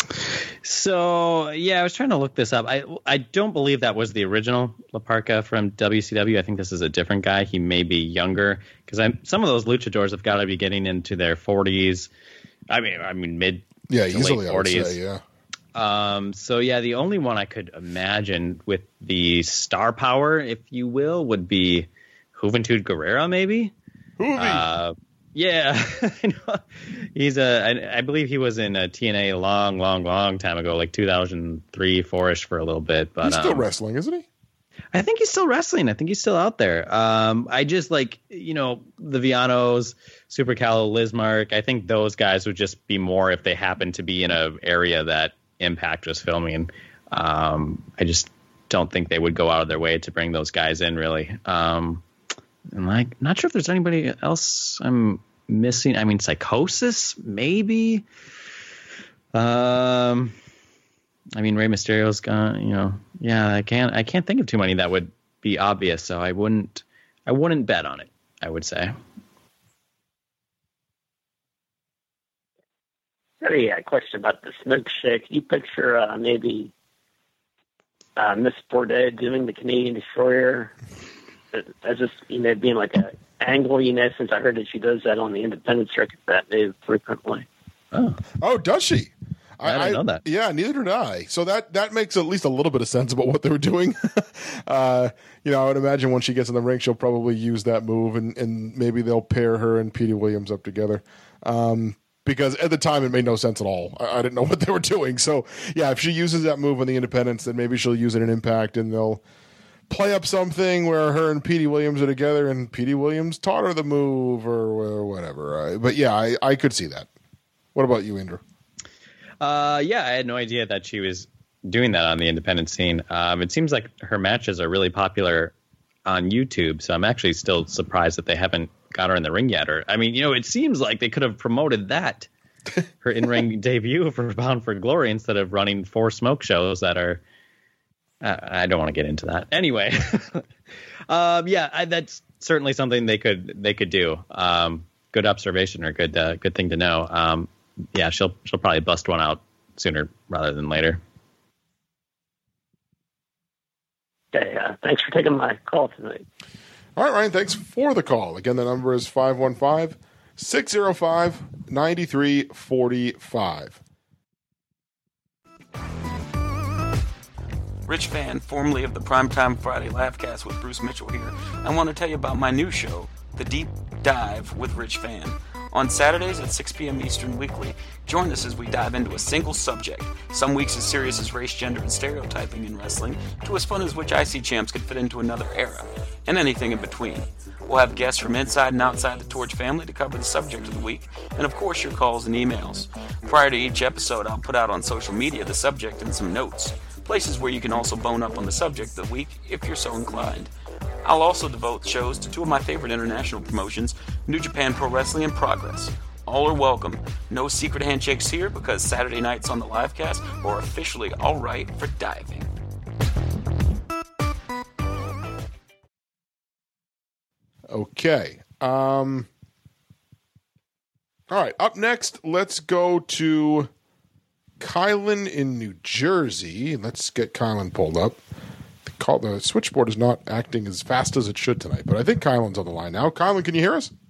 So, yeah, I was trying to look this up. I I don't believe that was the original La Parca from W C W. I think this is a different guy. He may be younger, because some of those luchadors have got to be getting into their forties. I mean, I mean mid yeah, to easily, late forties. I would say, yeah. Um, so yeah, the only one I could imagine with the star power, if you will, would be Juventud Guerrera, maybe. Uh, yeah, he's a. I, I believe he was in a T N A a long, long, long time ago, like two thousand three, four-ish for a little bit. But he's still um, wrestling, isn't he? I think he's still wrestling. I think he's still out there. Um, I just like, you know, the Vianos, Super Calo, Lismark. I think those guys would just be more if they happen to be in a area that Impact was filming. Um, I just don't think they would go out of their way to bring those guys in, really. Um, and like, not sure if there's anybody else I'm missing. I mean, Psychosis, maybe. Um, I mean, Rey Mysterio's gone. You know, yeah, I can't. I can't think of too many that would be obvious. So I wouldn't. I wouldn't bet on it, I would say. Hey, a question about the smoke shake. Can you picture uh, maybe uh, Miss Bourdais doing the Canadian Destroyer as just, you know, being like a angle, you know, since I heard that she does that on the independent circuit that move frequently. Oh, oh, does she? I, I didn't know that. Yeah, neither did I. So that, that makes at least a little bit of sense about what they were doing. uh, you know, I would imagine when she gets in the ring, she'll probably use that move, and, and maybe they'll pair her and Petey Williams up together. Um, because at the time it made no sense at all. I, I didn't know what they were doing. So yeah, if she uses that move on the Independents, then maybe she'll use it in Impact, and they'll play up something where her and Petey Williams are together, and Petey Williams taught her the move or, or whatever. Uh, but yeah, I, I could see that. What about you, Andrew? Uh, yeah, I had no idea that she was doing that on the independent scene. Um, it seems like her matches are really popular on YouTube, so I'm actually still surprised that they haven't got her in the ring yet. Or, I mean, you know, it seems like they could have promoted that, her in-ring debut for Bound for Glory, instead of running four smoke shows that are. Uh, I don't want to get into that. Anyway, um, yeah, I, that's certainly something they could they could do. Um, good observation, or good uh, good thing to know. Um, yeah, she'll she'll probably bust one out sooner rather than later. Okay, uh, thanks for taking my call tonight. All right, Ryan, thanks for the call. Again, the number is five one five, six oh five, nine three four five. Rich Fan, formerly of the Primetime Friday Laughcast with Bruce Mitchell here. I want to tell you about my new show, The Deep Dive with Rich Fan. On Saturdays at six p.m. Eastern weekly, join us as we dive into a single subject. Some weeks as serious as race, gender, and stereotyping in wrestling, to as fun as which I C champs could fit into another era, and anything in between. We'll have guests from inside and outside the Torch family to cover the subject of the week, and of course your calls and emails. Prior to each episode, I'll put out on social media the subject and some notes. Places where you can also bone up on the subject of the week if you're so inclined. I'll also devote shows to two of my favorite international promotions, New Japan Pro Wrestling and Progress. All are welcome. No secret handshakes here, because Saturday nights on the livecast are officially all right for diving. Okay. Um, all right. Up next, let's go to Kylan in New Jersey. Let's get Kylan pulled up. The, call, the switchboard is not acting as fast as it should tonight, but I think Kylan's on the line now. Kylan, can you hear us?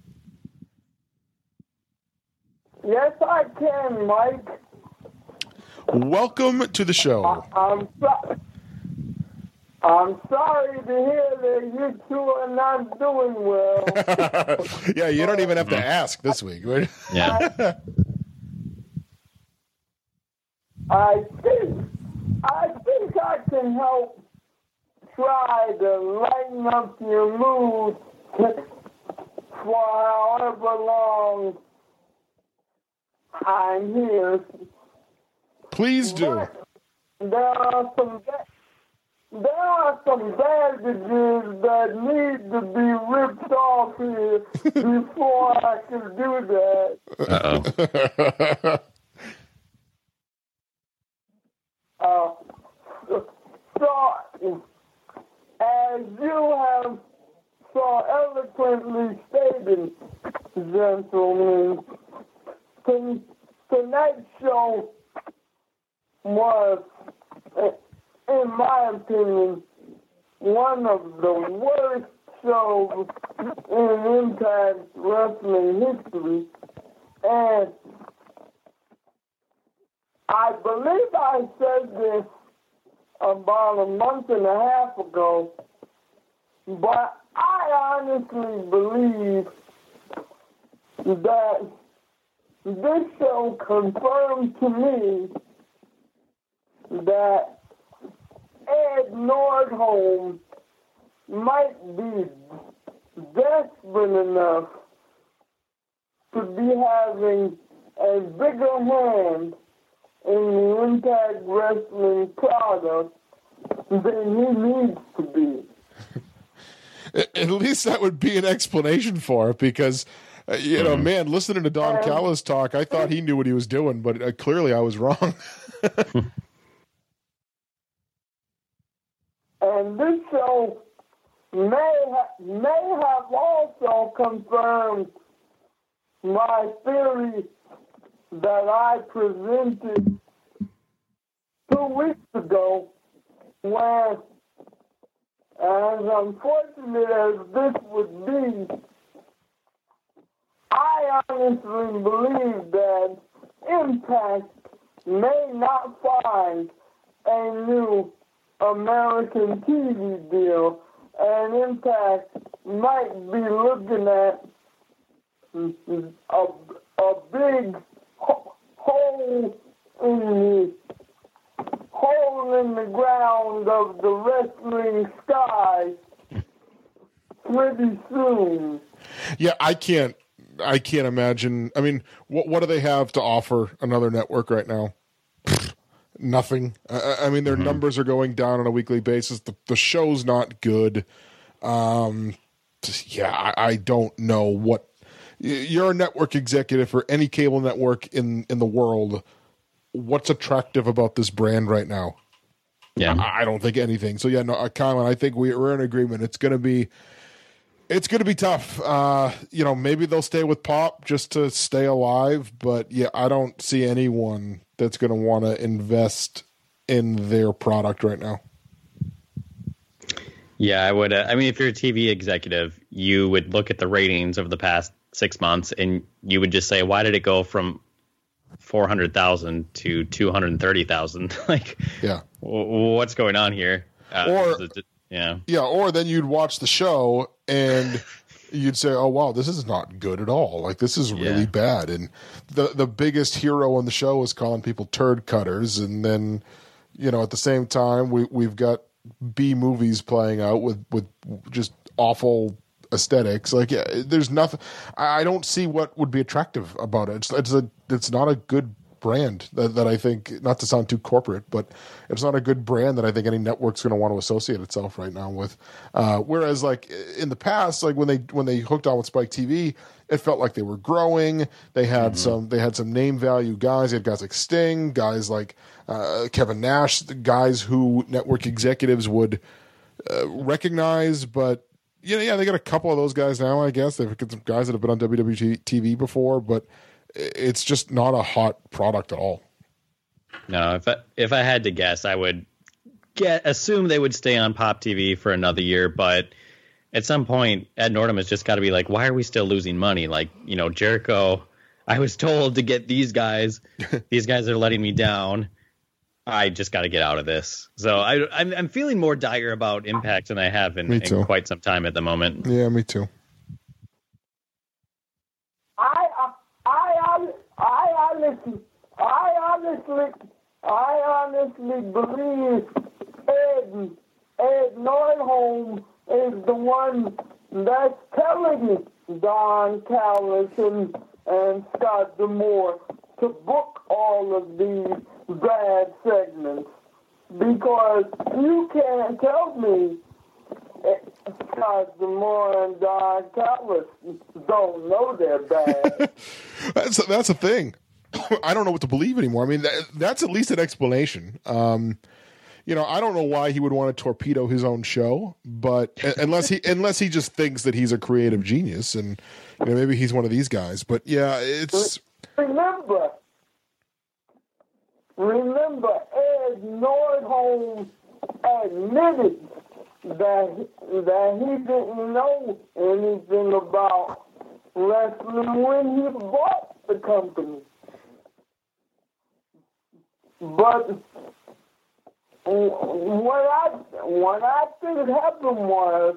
Yes, I can, Mike. Welcome to the show. I, I'm so, I'm sorry to hear that you two are not doing well. Yeah, you don't even have to ask this week. Right? Yeah. I think I think I can help try to lighten up your mood for however long I'm here. Please do. But there are some there are some bandages that need to be ripped off here before I can do that. Uh-oh. Uh, so, as you have so eloquently stated, gentlemen, ton- tonight's show was, in my opinion, one of the worst shows in Impact Wrestling history, and I believe I said this about a month and a half ago, but I honestly believe that this show confirmed to me that Ed Nordholm might be desperate enough to be having a bigger hand in the Impact Wrestling product than he needs to be. At least that would be an explanation for it, because, uh, you mm-hmm. know, man, listening to Don um, Callis talk, I thought he knew what he was doing, but uh, clearly I was wrong. And this show may, ha- may have also confirmed my theory that I presented two weeks ago, where, as unfortunate as this would be, I honestly believe that Impact may not find a new American T V deal, and Impact might be looking at a, a big Yeah, I can't. I can't imagine. I mean, what what do they have to offer another network right now? Nothing. I, I mean, their mm-hmm. numbers are going down on a weekly basis. The the show's not good. Um, yeah, I, I don't know what. You're a network executive for any cable network in in the world. What's attractive about this brand right now? Yeah, I, I don't think anything. So yeah, no, Colin, I think we, we're in agreement. It's going to be. It's going to be tough. Uh, you know, maybe they'll stay with Pop just to stay alive. But, yeah, I don't see anyone that's going to want to invest in their product right now. Yeah, I would. Uh, I mean, if you're a T V executive, you would look at the ratings over the past six months and you would just say, why did it go from four hundred thousand to two hundred thirty thousand? Like, yeah, w- what's going on here? Uh, or, it, yeah. Yeah, or then you'd watch the show and you'd say, "Oh wow, this is not good at all. Like this is really yeah. bad." And the the biggest hero on the show is calling people turd cutters, and then you know at the same time we we've got B movies playing out with with just awful aesthetics. Like yeah, there's nothing. I don't see what would be attractive about it. It's it's a it's not a good brand that, that I think, not to sound too corporate, but it's not a good brand that I think any network's going to want to associate itself right now with. Uh, whereas like in the past, like when they when they hooked on with Spike T V, it felt like they were growing. They had mm-hmm. some they had some name value guys. They had guys like Sting, guys like uh, Kevin Nash, the guys who network executives would uh, recognize. But you know, yeah, they got a couple of those guys now. I guess they've got some guys that have been on W W E T V before, but it's just not a hot product at all. No, if I, if I had to guess, I would get assume they would stay on Pop T V for another year. But at some point, Ed Nordholm has just got to be like, why are we still losing money? Like, you know, Jericho, I was told to get these guys. These guys are letting me down. I just got to get out of this. So I, I'm, I'm feeling more dire about Impact than I have in, in quite some time at the moment. Yeah, me too. I, I, I honestly, I honestly, I honestly believe Ed, Ed Nordholm is the one that's telling Don Callis and, and Scott D'Amore to book all of these bad segments, because you can't tell me Scott D'Amore and Don Callis don't know they're bad. that's that's a thing. I don't know what to believe anymore. I mean, that, that's at least an explanation. Um, you know, I don't know why he would want to torpedo his own show, but unless he unless he just thinks that he's a creative genius, and you know, maybe he's one of these guys. But yeah, it's remember, remember, Ed Nordholm admitted that that he didn't know anything about wrestling when he bought the company. But what I what I think happened was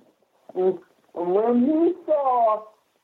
when he saw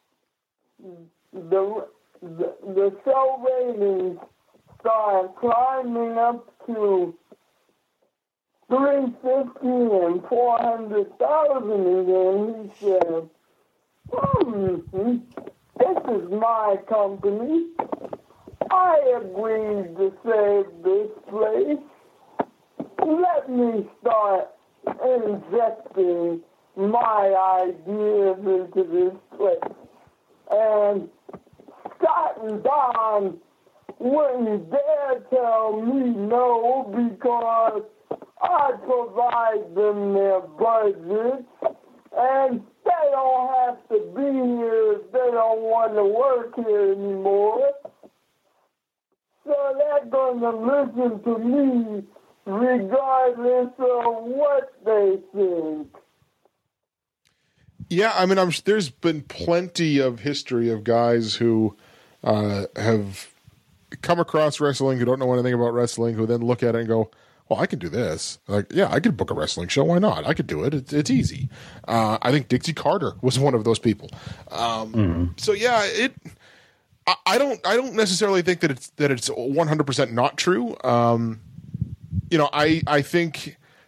the the, the show ratings start climbing up to three fifty and four hundred thousand again, he said, hmm, this is my company. I agreed to save this place. Let me start injecting my ideas into this place. And Scott and Don wouldn't dare tell me no, because I provide them their budgets, and they don't have to be here if they don't want to work here anymore. So they're going to listen to me regardless of what they think. Yeah, I mean, I'm, there's been plenty of history of guys who uh, have come across wrestling, who don't know anything about wrestling, who then look at it and go, well, I can do this. Like, yeah, I could book a wrestling show. Why not? I could do it. It's, it's easy. Uh, I think Dixie Carter was one of those people. Um, mm-hmm. So yeah, it. I, I don't. I don't necessarily think that it's that it's one hundred percent not true. Um, you know, I I think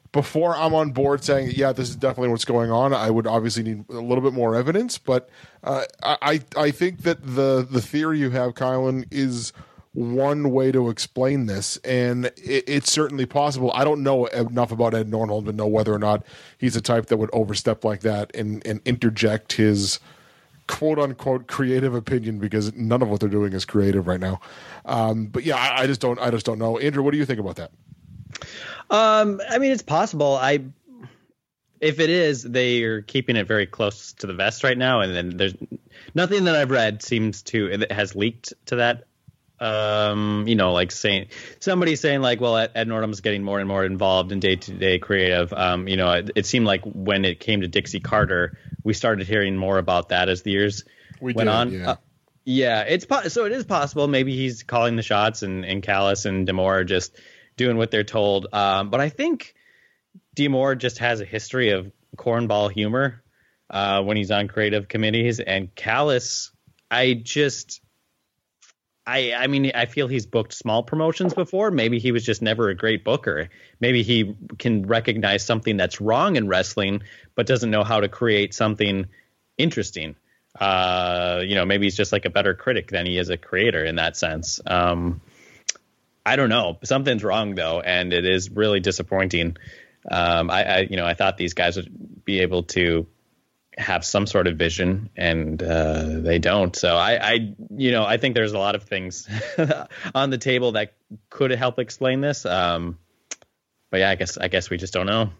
before I'm on board saying, yeah, this is definitely what's going on, I would obviously need a little bit more evidence. But uh, I I think that the the theory you have, Kylan, is one way to explain this, and it, it's certainly possible. I don't know enough about Ed Nordholm to know whether or not he's a type that would overstep like that and, and interject his quote unquote creative opinion, because none of what they're doing is creative right now. Um, but yeah, I, I just don't I just don't know. Andrew, what do you think about that? Um, I mean, it's possible. I, if it is, they are keeping it very close to the vest right now, and then there's nothing that I've read seems to it has leaked to that. Um, you know, like saying somebody saying like, well, Ed, Ed Nordholm's getting more and more involved in day to day creative. Um, you know, it, it seemed like when it came to Dixie Carter, we started hearing more about that as the years we went did, on. Yeah. Uh, yeah, it's po- so it is possible. Maybe he's calling the shots, and and Callis and D'Amore are just doing what they're told. Um, but I think D'Amore just has a history of cornball humor uh, when he's on creative committees, and Callis, I just. I, I mean, I feel he's booked small promotions before. Maybe he was just never a great booker. Maybe he can recognize something that's wrong in wrestling, but doesn't know how to create something interesting. Uh, you know, maybe he's just like a better critic than he is a creator in that sense. Um, I don't know. Something's wrong, though, and it is really disappointing. Um, I, I, you know, I thought these guys would be able to have some sort of vision, and uh, they don't. So I, I, you know, I think there's a lot of things on the table that could help explain this. Um, but yeah, I guess I guess we just don't know.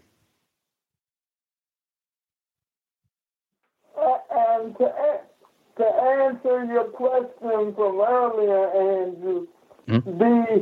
Uh, and to, to answer your question from earlier, Andrew, mm-hmm. the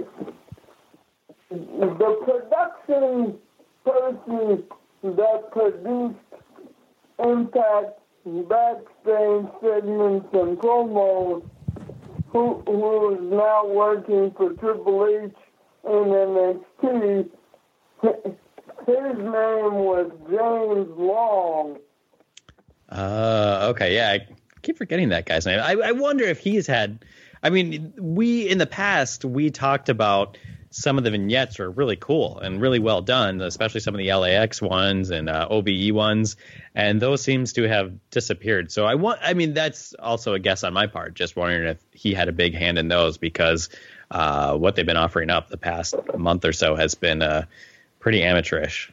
the production person that produced Impact backstage segments and promos, who who is now working for Triple H and N X T. His name was James Long. Uh, okay, yeah, I keep forgetting that guy's name. I, I wonder if he's had. I mean, we in the past we talked about some of the vignettes were really cool and really well done, especially some of the L A X ones and uh, O B E ones, and those seems to have disappeared. So I want, I mean, that's also a guess on my part, just wondering if he had a big hand in those, because uh, what they've been offering up the past month or so has been uh, pretty amateurish.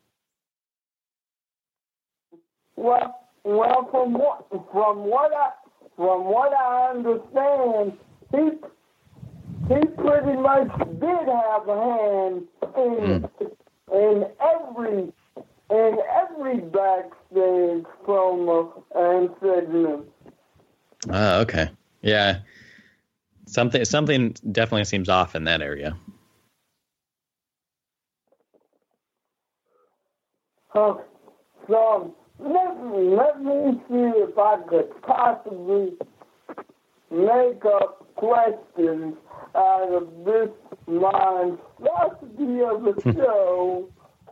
Well, well, from what from what I from what I understand, he. He pretty much did have a hand in mm. in every in every backstage promo and segment. Ah, uh, okay, yeah. Something something definitely seems off in that area. Uh, so let me let me see if I could possibly make up questions out of this monstrosity of a show.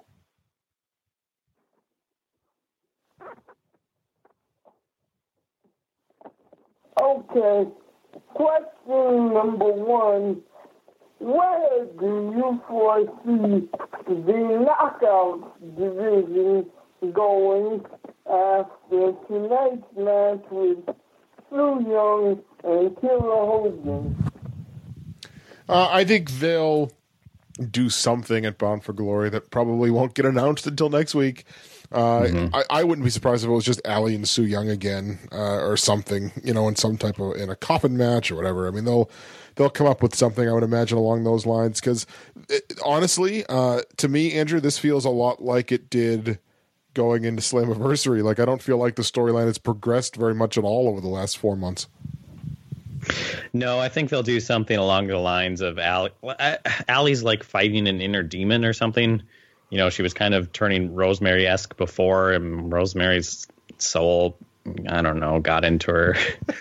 Okay, question number one. Where do you foresee the knockout division going after tonight's match with Su Yung and Killer Hogan? Uh, I think they'll do something at Bound for Glory that probably won't get announced until next week. Uh, mm-hmm. I, I wouldn't be surprised if it was just Ali and Su Yung again, uh, or something, you know, in some type of in a coffin match or whatever. I mean, they'll they'll come up with something, I would imagine, along those lines. Because honestly, uh, to me, Andrew, this feels a lot like it did going into Slammiversary. Like, I don't feel like the storyline has progressed very much at all over the last four months. No, I think they'll do something along the lines of Ali. Ali's like fighting an inner demon or something. You know, she was kind of turning Rosemary-esque before, and Rosemary's soul, I don't know, got into her.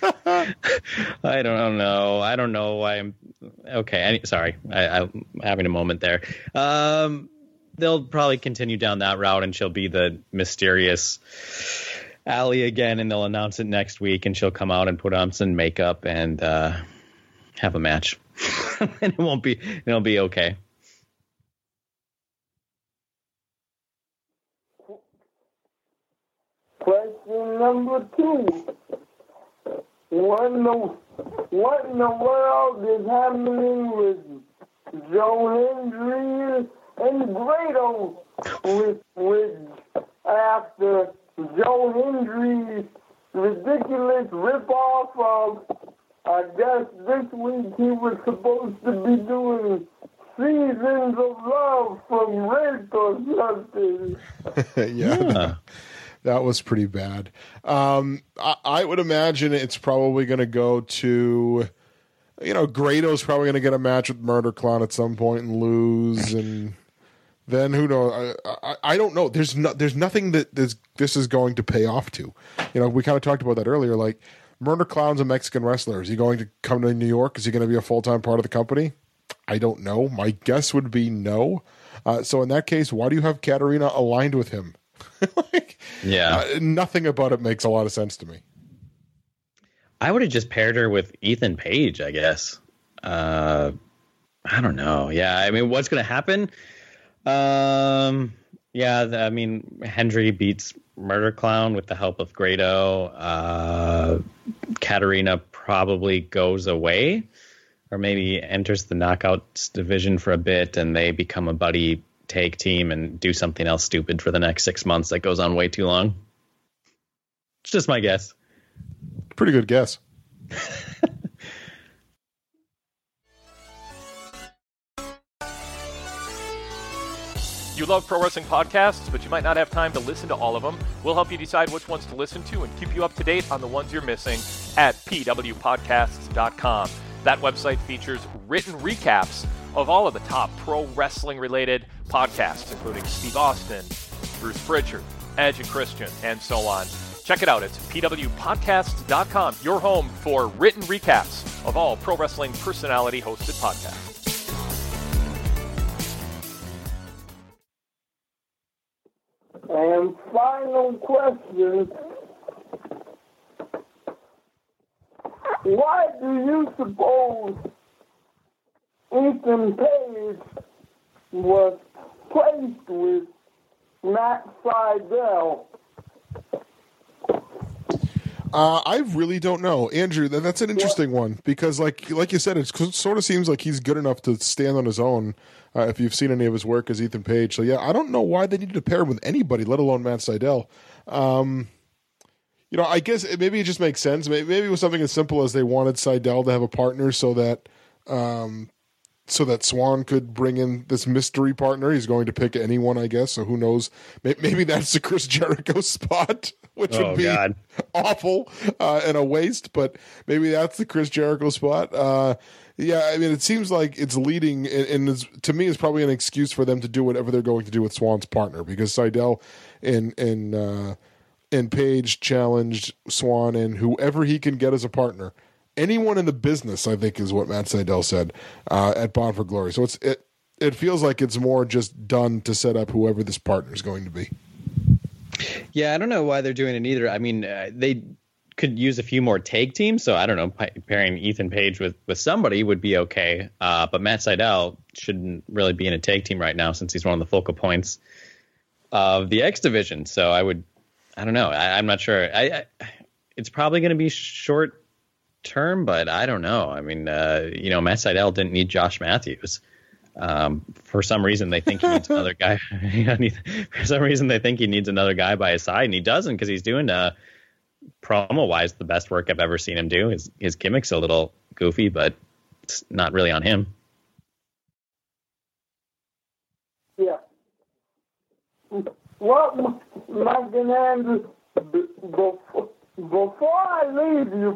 I don't know. I don't know why I'm okay. Any, sorry, I, I'm having a moment there. Um, they'll probably continue down that route, and she'll be the mysterious Ali again, and they'll announce it next week, and she'll come out and put on some makeup and uh, have a match, and it won't be. It'll be okay. Question number two. What in the, what in the world is happening with Joe Hendry and Grado with, with after Joe Hendry's ridiculous ripoff of, I guess this week he was supposed to be doing Seasons of Love from Rick or something. yeah. Yeah. That was pretty bad. Um, I, I would imagine it's probably going to go to, you know, Grado's probably going to get a match with Murder Clown at some point and lose, and then who knows? I, I, I don't know. There's no, there's nothing that this this is going to pay off to. You know, we kind of talked about that earlier. Like, Murder Clown's a Mexican wrestler. Is he going to come to New York? Is he going to be a full time part of the company? I don't know. My guess would be no. Uh, so in that case, why do you have Katarina aligned with him? like, Yeah. uh, nothing about it makes a lot of sense to me. I would have just paired her with Ethan Page, I guess. Uh, I don't know. Yeah, I mean, what's going to happen? Um, yeah, the, I mean, Hendry beats Murder Clown with the help of Grado. Uh, Katarina probably goes away, or maybe enters the Knockouts division for a bit, and they become a buddy tag team and do something else stupid for the next six months that goes on way too long. It's just my guess. Pretty good guess. You love pro wrestling podcasts, but you might not have time to listen to all of them. We'll help you decide which ones to listen to and keep you up to date on the ones you're missing at p w podcasts dot com. That website features written recaps of all of the top pro wrestling related podcasts, including Steve Austin, Bruce Pritchard, Edge and Christian, and so on. Check it out. It's p w podcasts dot com, your home for written recaps of all pro wrestling personality hosted podcasts. And final question. Why do you suppose Ethan Page was placed with Matt Sydal? Uh, I really don't know, Andrew. That, that's an interesting one because, like, like you said, it sort of seems like he's good enough to stand on his own. Uh, if you've seen any of his work as Ethan Page, so yeah, I don't know why they needed to pair him with anybody, let alone Matt Sydal. Um, you know, I guess it, maybe it just makes sense. Maybe, maybe it was something as simple as they wanted Sydal to have a partner so that, um, so that Swan could bring in this mystery partner. He's going to pick anyone, I guess. So who knows? Maybe that's the Chris Jericho spot, which Oh, would be God. awful uh, and a waste. But maybe that's the Chris Jericho spot. Uh, yeah, I mean, it seems like it's leading, and, and is, to me, it's probably an excuse for them to do whatever they're going to do with Swan's partner, because Sydal and and uh, and Page challenged Swan and whoever he can get as a partner. Anyone in the business, I think, is what Matt Sydal said uh, at Bound for Glory. So it's it it feels like it's more just done to set up whoever this partner is going to be. Yeah, I don't know why they're doing it either. I mean, uh, they could use a few more tag teams, so I don't know, pairing Ethan Page with, with somebody would be okay. Uh, but Matt Sydal shouldn't really be in a tag team right now since he's one of the focal points of the X division. So I would, I don't know. I, I'm not sure. I, I it's probably going to be short term, but I don't know. I mean, uh, you know, Matt Sydal didn't need Josh Matthews. Um, for some reason, they think he needs another guy. For some reason, they think he needs another guy by his side, and he doesn't, because he's doing, uh, promo-wise, the best work I've ever seen him do. His his gimmick's a little goofy, but it's not really on him. Yeah. Well, Mike and Andrew, before, before I leave you,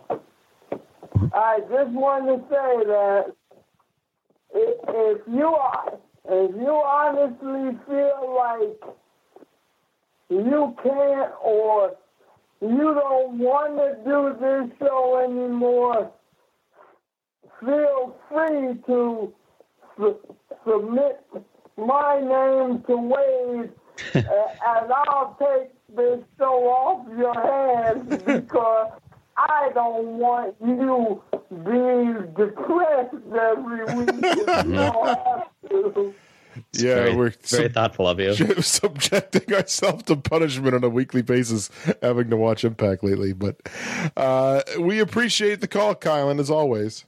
I just want to say that if you are, if you honestly feel like you can't or you don't want to do this show anymore, feel free to su- submit my name to Wade, uh, and I'll take this show off your hands, because I don't want you being depressed every week if you don't have to. It's yeah, very, we're very sub- thoughtful of you. subjecting ourselves to punishment on a weekly basis, having to watch Impact lately. But uh, we appreciate the call, Kylan, as always.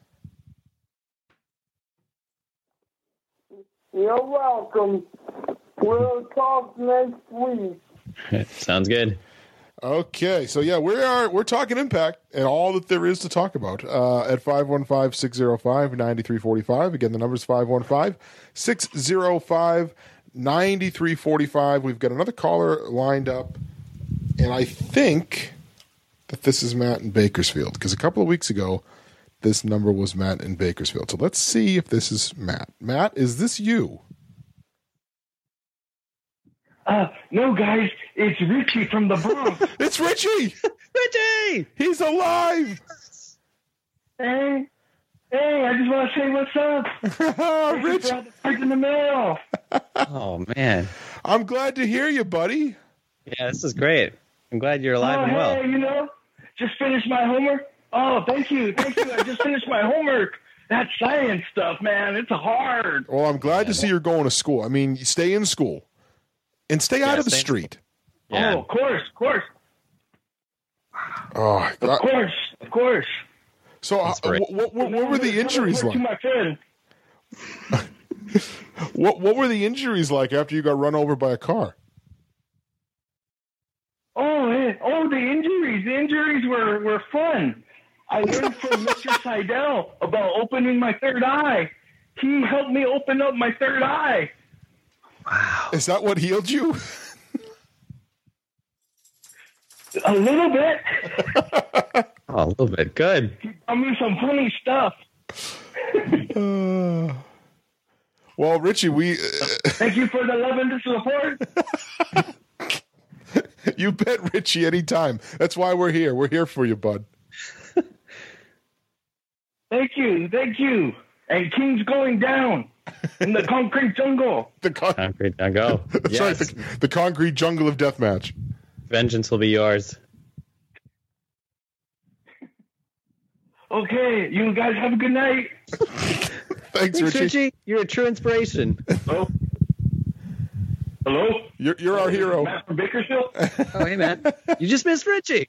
You're welcome. We'll talk next week. Sounds good. Okay, so yeah, we are we're talking Impact and all that there is to talk about uh, at five one five, six zero five, nine three four five. Again, the number is five one five, six zero five, nine three four five. We've got another caller lined up, and I think that this is Matt in Bakersfield, because a couple of weeks ago, this number was Matt in Bakersfield. So let's see if this is Matt. Matt, is this you? Uh, no, guys, it's Richie from the Bronx. It's Richie! Richie! He's alive! Hey, hey, I just want to say what's up. Rich! Brought the cards in the mail. Oh, man. I'm glad to hear you, buddy. Yeah, this is great. I'm glad you're alive oh, and well. Hey, you know, just finished my homework. Oh, thank you, thank you. I just finished my homework. That science stuff, man, it's hard. Well, I'm glad to see you're going to school. I mean, you stay in school. And stay out Yeah, of the stay- street. Yeah. Oh, of course, of course, Oh, of I- course, of course. so uh, That's great. what, what, what were the injuries To like? my friend. What what were the injuries like after you got run over by a car? Oh, hey, oh, the injuries. The injuries were, were fun. I learned from Mister Seidel about opening my third eye. He helped me open up my third eye. Is that what healed you? A little bit. Oh, a little bit. Good. I mean, some funny stuff. Uh, well, Richie, we uh, Thank you for the love and the support. you bet, Richie, anytime. That's why we're here. We're here for you, bud. Thank you. Thank you. And King's going down in the concrete jungle. The con- Concrete, now go. That's Yes. right, the, the concrete jungle of deathmatch. Vengeance will be yours. Okay, you guys have a good night. Thanks, Thanks, Richie. Richie. You're a true inspiration. Hello? Hello? You're you're our hero. Matt from Bakersfield? Oh, hey, man. You just missed Richie.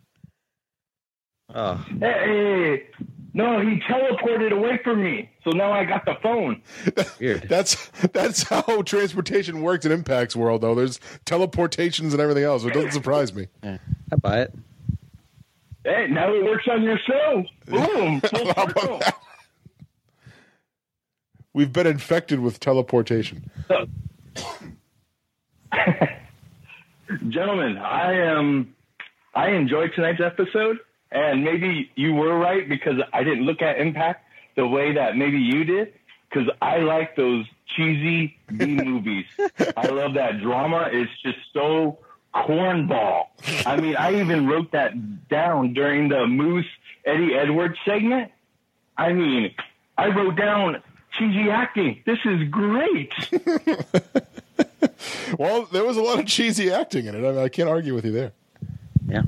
Oh, Hey, no, he teleported away from me. So now I got the phone. weird. That's that's how transportation works in Impact's world, though. There's teleportations and everything else. So it doesn't surprise me. Yeah, I buy it. Hey, now it works on your show. Boom. Full How about circle. that? We've been infected with teleportation. So- Gentlemen, I am. I enjoyed tonight's episode, and maybe you were right because I didn't look at Impact the way that maybe you did. Because I like those cheesy B movies. I love that drama. It's just so cornball. I mean, I even wrote that down during the Moose Eddie Edwards segment. I mean, I wrote down cheesy acting. This is great. Well, there was a lot of cheesy acting in it. I, mean, I can't argue with you there. Yeah.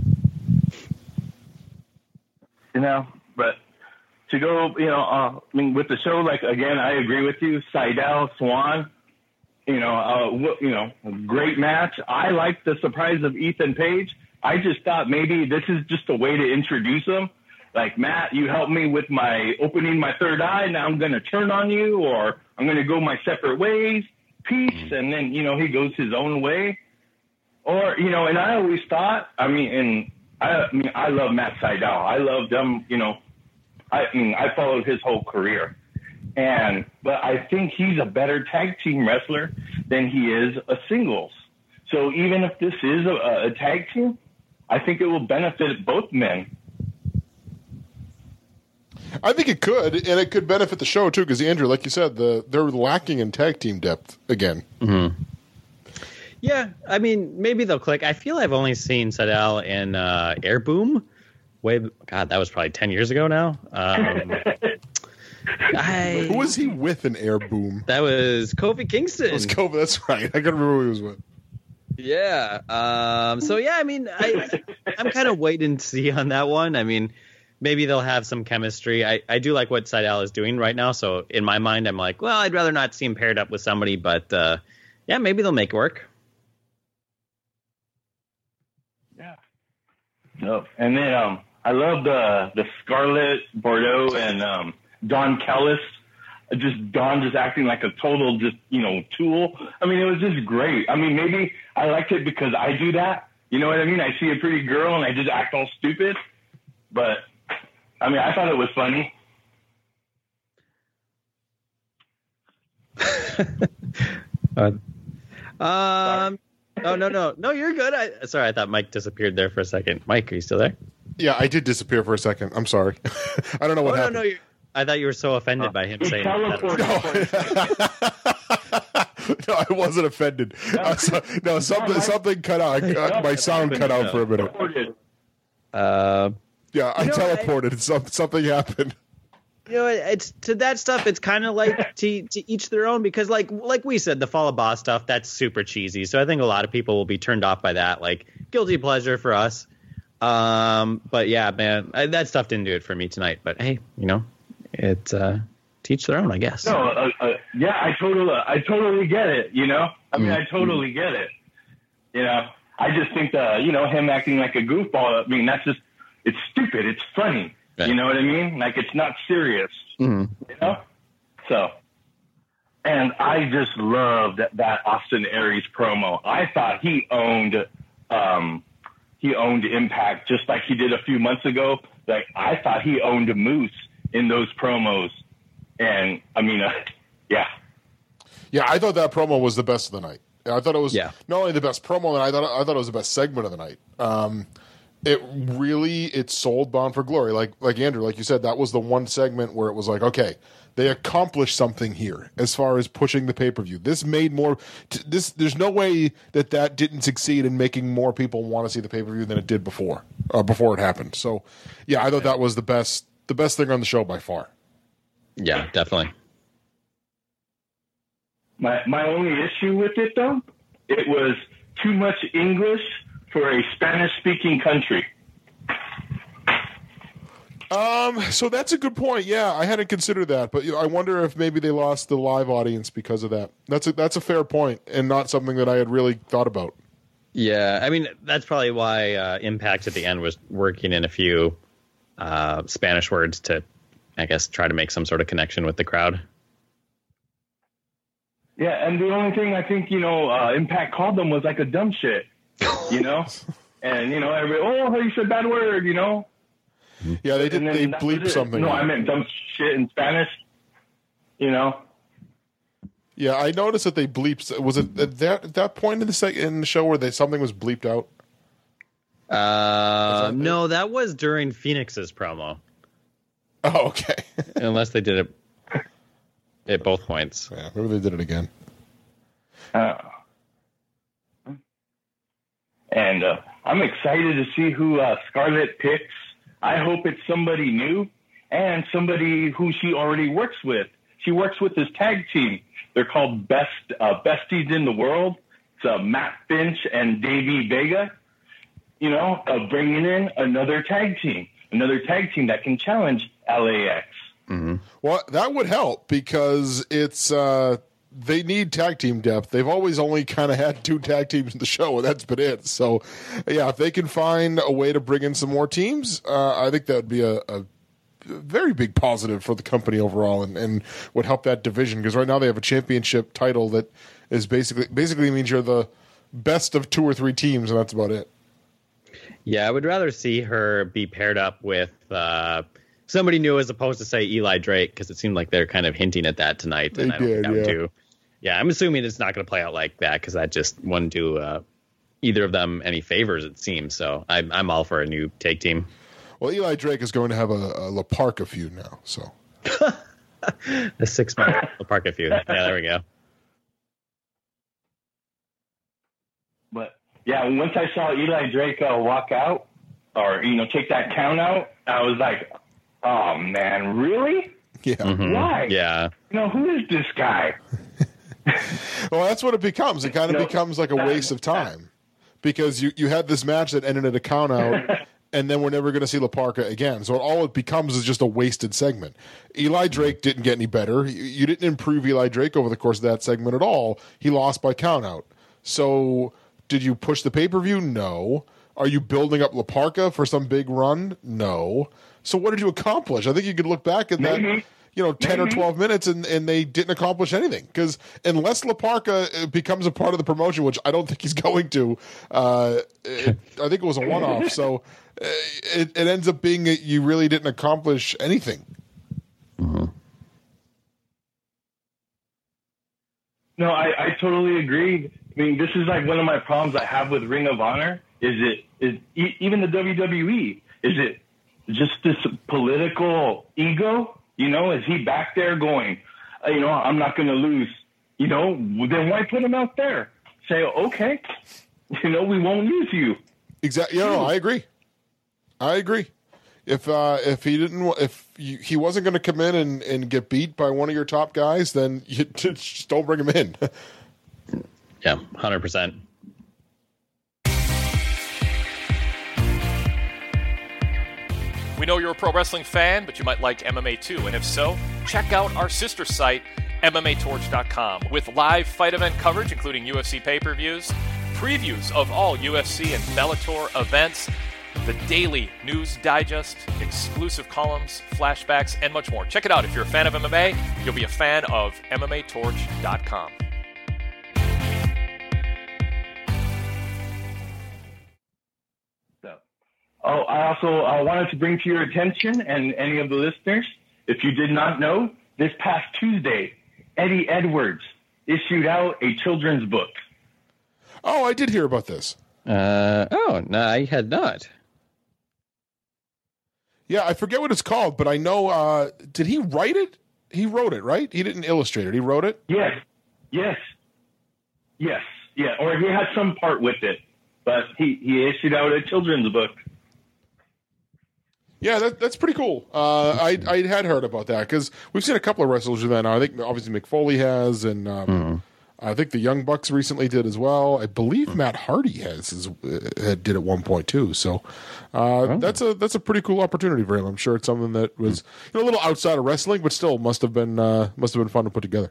You know, but to go, you know, uh, I mean, with the show, like, again, I agree with you. Seidel, Swan, you know, uh, wh- you know, great match. I like the surprise of Ethan Page. I just thought maybe this is just a way to introduce him. Like, Matt, you helped me with my opening my third eye. Now I'm going to turn on you, or I'm going to go my separate ways. Peace. And then, you know, he goes his own way. Or, you know, and I always thought, I mean, and I, I mean, I love Matt Seidel. I love them, you know, I mean, I followed his whole career. And, but I think he's a better tag team wrestler than he is a singles. So even if this is a, a tag team, I think it will benefit both men. I think it could, and it could benefit the show too. Because Andrew, like you said, the they're lacking in tag team depth again. Mm-hmm. Yeah, I mean, maybe they'll click. I feel I've only seen Seidel in uh, Air Boom. Way, God, that was probably ten years ago now. Um, I, Who was he with in Air Boom? That was Kofi Kingston. It was Kofi. That's right. I can't remember who he was with. Yeah. Um, so yeah, I mean, I I'm kind of waiting to see on that one. I mean, maybe they'll have some chemistry. I, I do like what Seidel is doing right now. So in my mind, I'm like, well, I'd rather not see him paired up with somebody, but uh, yeah, maybe they'll make it work. Yeah. No, and then um, I love the the Scarlett Bordeaux and um, Don Callis. Just Don just acting like a total just you know tool. I mean, it was just great. I mean, maybe I liked it because I do that. You know what I mean? I see a pretty girl and I just act all stupid. But I mean, I thought it was funny. uh, um. Oh no no no! You're good. I sorry. I thought Mike disappeared there for a second. Mike, are you still there? Yeah, I did disappear for a second. I'm sorry. I don't know what oh, happened. No, no, you, I thought you were so offended by him saying that. No, I wasn't offended. Uh, so, no, something something cut out. Uh, my sound cut out for a minute. Uh, yeah, I you know, teleported. I, Some, something happened. You know, it's to that stuff. It's kind of like to to each their own because, like, like we said, the Fall of Boss stuff that's super cheesy. So I think a lot of people will be turned off by that. Like, guilty pleasure for us. Um, but yeah, man, I, that stuff didn't do it for me tonight. But hey, you know, it uh, teach their own, I guess. No, uh, uh, yeah, I totally, I totally get it. You know, I mean, mm-hmm. I totally get it. You know, I just think that you know him acting like a goofball. I mean, that's just it's stupid. It's funny. Right. You know what I mean? Like it's not serious. Mm-hmm. You know, so. And I just loved that, that Austin Aries promo. I thought he owned. Um, He owned Impact just like he did a few months ago. Like I thought he owned Moose in those promos, and I mean, uh, yeah, yeah. I thought that promo was the best of the night. I thought it was yeah. not only the best promo, and I thought I thought it was the best segment of the night. Um, it really it sold Bound for Glory. Like like Andrew, like you said, that was the one segment where it was like, okay, they accomplished something here as far as pushing the pay-per-view. This made more t- this there's no way that that didn't succeed in making more people want to see the pay-per-view than it did before uh, before it happened. So, yeah, I thought that was the best the best thing on the show by far. Yeah, definitely. My my only issue with it though, it was too much English for a Spanish-speaking country. Um, so that's a good point. Yeah, I hadn't considered that, but you know, I wonder if maybe they lost the live audience because of that. That's a that's a fair point, and not something that I had really thought about. Yeah, I mean that's probably why uh, Impact at the end was working in a few uh, Spanish words to, I guess, try to make some sort of connection with the crowd. Yeah, and the only thing I think you know uh, Impact called them was like a dumb shit, you know, and you know, everybody, oh, you said bad word, you know. Yeah, they did. They bleeped something. No, I meant dumb shit in Spanish. You know. Yeah, I noticed that they bleeped. Was it at that at that point in the sec- in the show where they something was bleeped out? Uh, that no, that was during Phoenix's promo. Oh, okay. Unless they did it at both points. Yeah, maybe they did it again. Uh, and uh, I'm excited to see who uh, Scarlett picks. I hope it's somebody new and somebody who she already works with. She works with this tag team. They're called Best uh, Besties in the World. It's uh, Matt Finch and Davey Vega. You know, uh, bringing in another tag team, another tag team that can challenge L A X. Mm-hmm. Well, that would help because it's uh, they need tag team depth. They've always only kind of had two tag teams in the show, and that's been it. So, yeah, if they can find a way to bring in some more teams, uh, I think that would be a, a very big positive for the company overall, and, and would help that division because right now they have a championship title that is basically basically means you're the best of two or three teams, and that's about it. Yeah, I would rather see her be paired up with uh, somebody new as opposed to say Eli Drake because it seemed like they're kind of hinting at that tonight, and they I don't did, think that would yeah. do. Yeah, I'm assuming it's not going to play out like that because that just wouldn't do uh, either of them any favors, it seems. So I'm, I'm all for a new tag team. Well, Eli Drake is going to have a, a La Parka feud now. So the six-month La Parka feud. Yeah, there we go. But, yeah, once I saw Eli Drake uh, walk out or, you know, take that count out, I was like, oh, man, really? Yeah. Mm-hmm. Why? Yeah. You know, who is this guy? Well, that's what it becomes. It kind of No, becomes like a that- waste of time because you, you had this match that ended at a count out, and then we're never going to see La Parka again. So all it becomes is just a wasted segment. Eli Drake didn't get any better. You, you didn't improve Eli Drake over the course of that segment at all. He lost by countout. So did you push the pay-per-view? No. Are you building up La Parka for some big run? No. So what did you accomplish? I think you could look back at that, Maybe. you know, ten Maybe. or twelve minutes, and, and they didn't accomplish anything. Because unless La Parka becomes a part of the promotion, which I don't think he's going to, uh, it, I think it was a one-off. So uh, it, it ends up being that you really didn't accomplish anything. Mm-hmm. No, I, I totally agree. I mean, this is like one of my problems I have with Ring of Honor. Is it is e- even the W W E? Is it just this political ego? You know, is he back there going, uh, you know, I'm not going to lose? You know, then why put him out there? Say, okay, you know, we won't use you. Exactly. Yeah, no, I agree. I agree. If uh, if he didn't, if you, he wasn't going to come in and, and get beat by one of your top guys, then you just don't bring him in. Yeah, one hundred percent. We know you're a pro wrestling fan, but you might like M M A too, and if so, check out our sister site, M M A Torch dot com, with live fight event coverage, including U F C pay-per-views, previews of all U F C and Bellator events, the daily news digest, exclusive columns, flashbacks, and much more. Check it out. If you're a fan of M M A, you'll be a fan of M M A Torch dot com. Oh, I also uh, wanted to bring to your attention and any of the listeners, if you did not know, this past Tuesday, Eddie Edwards issued out a children's book. Oh, I did hear about this. Uh, oh, no, I had not. Yeah, I forget what it's called, but I know. Uh, did he write it? He wrote it, right? He didn't illustrate it. He wrote it? Yes, yes, yes, yeah. Or he had some part with it, but he, he issued out a children's book. Yeah, that, that's pretty cool. Uh, I I had heard about that because we've seen a couple of wrestlers do that now. I think obviously Mick Foley has, and um, mm. I think the Young Bucks recently did as well. I believe mm. Matt Hardy has as, uh, did at one point too. So uh, oh. that's a that's a pretty cool opportunity for him. I'm sure it's something that was you know, a little outside of wrestling, but still must have been uh, must have been fun to put together.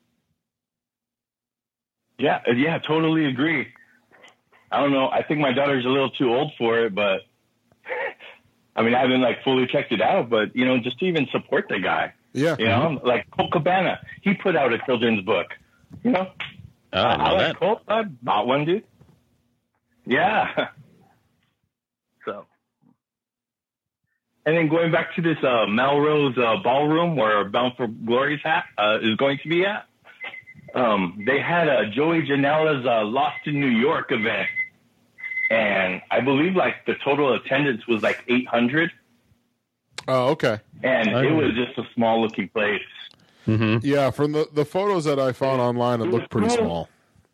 Yeah, yeah, totally agree. I don't know. I think my daughter's a little too old for it, but. I mean, I haven't like fully checked it out, but you know, just to even support the guy. Yeah. You know, mm-hmm. like Colt Cabana, he put out a children's book. You know, oh, I, I like that. Colt. I bought one, dude. Yeah. So, and then going back to this uh, Melrose uh, ballroom where Bound for Glory's hat uh, is going to be at, um, they had a Joey Janela's uh, Lost in New York event. And I believe like the total attendance was like eight hundred. Oh, okay. And it was just a small looking place. Mm-hmm. Yeah, from the, the photos that I found online, it looked pretty small.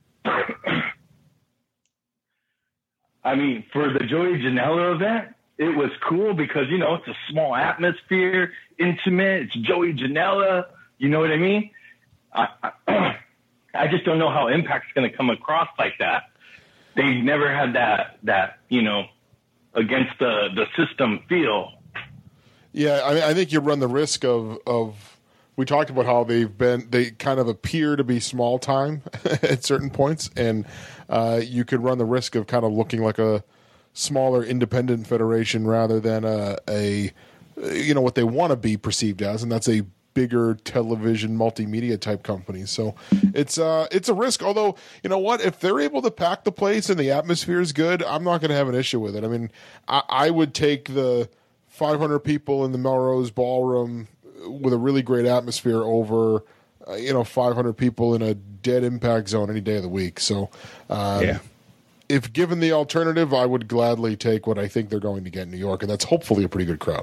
I mean, for the Joey Janela event, it was cool because, you know, it's a small atmosphere, intimate. It's Joey Janela. You know what I mean? I, I, I just don't know how Impact's going to come across like that. They never had that, that, you know, against the, the system feel. Yeah, I mean, I think you run the risk of, of, we talked about how they've been, they kind of appear to be small time at certain points, and uh, you could run the risk of kind of looking like a smaller independent federation rather than a, a you know, what they want to be perceived as, and that's a bigger television multimedia type company. So it's uh it's a risk, although you know what, if they're able to pack the place and the atmosphere is good, I'm not going to have an issue with it. I mean, I, I would take the five hundred people in the Melrose ballroom with a really great atmosphere over uh, you know five hundred people in a dead Impact zone any day of the week. So um, yeah, if given the alternative, I would gladly take what I think they're going to get in New York, and that's hopefully a pretty good crowd.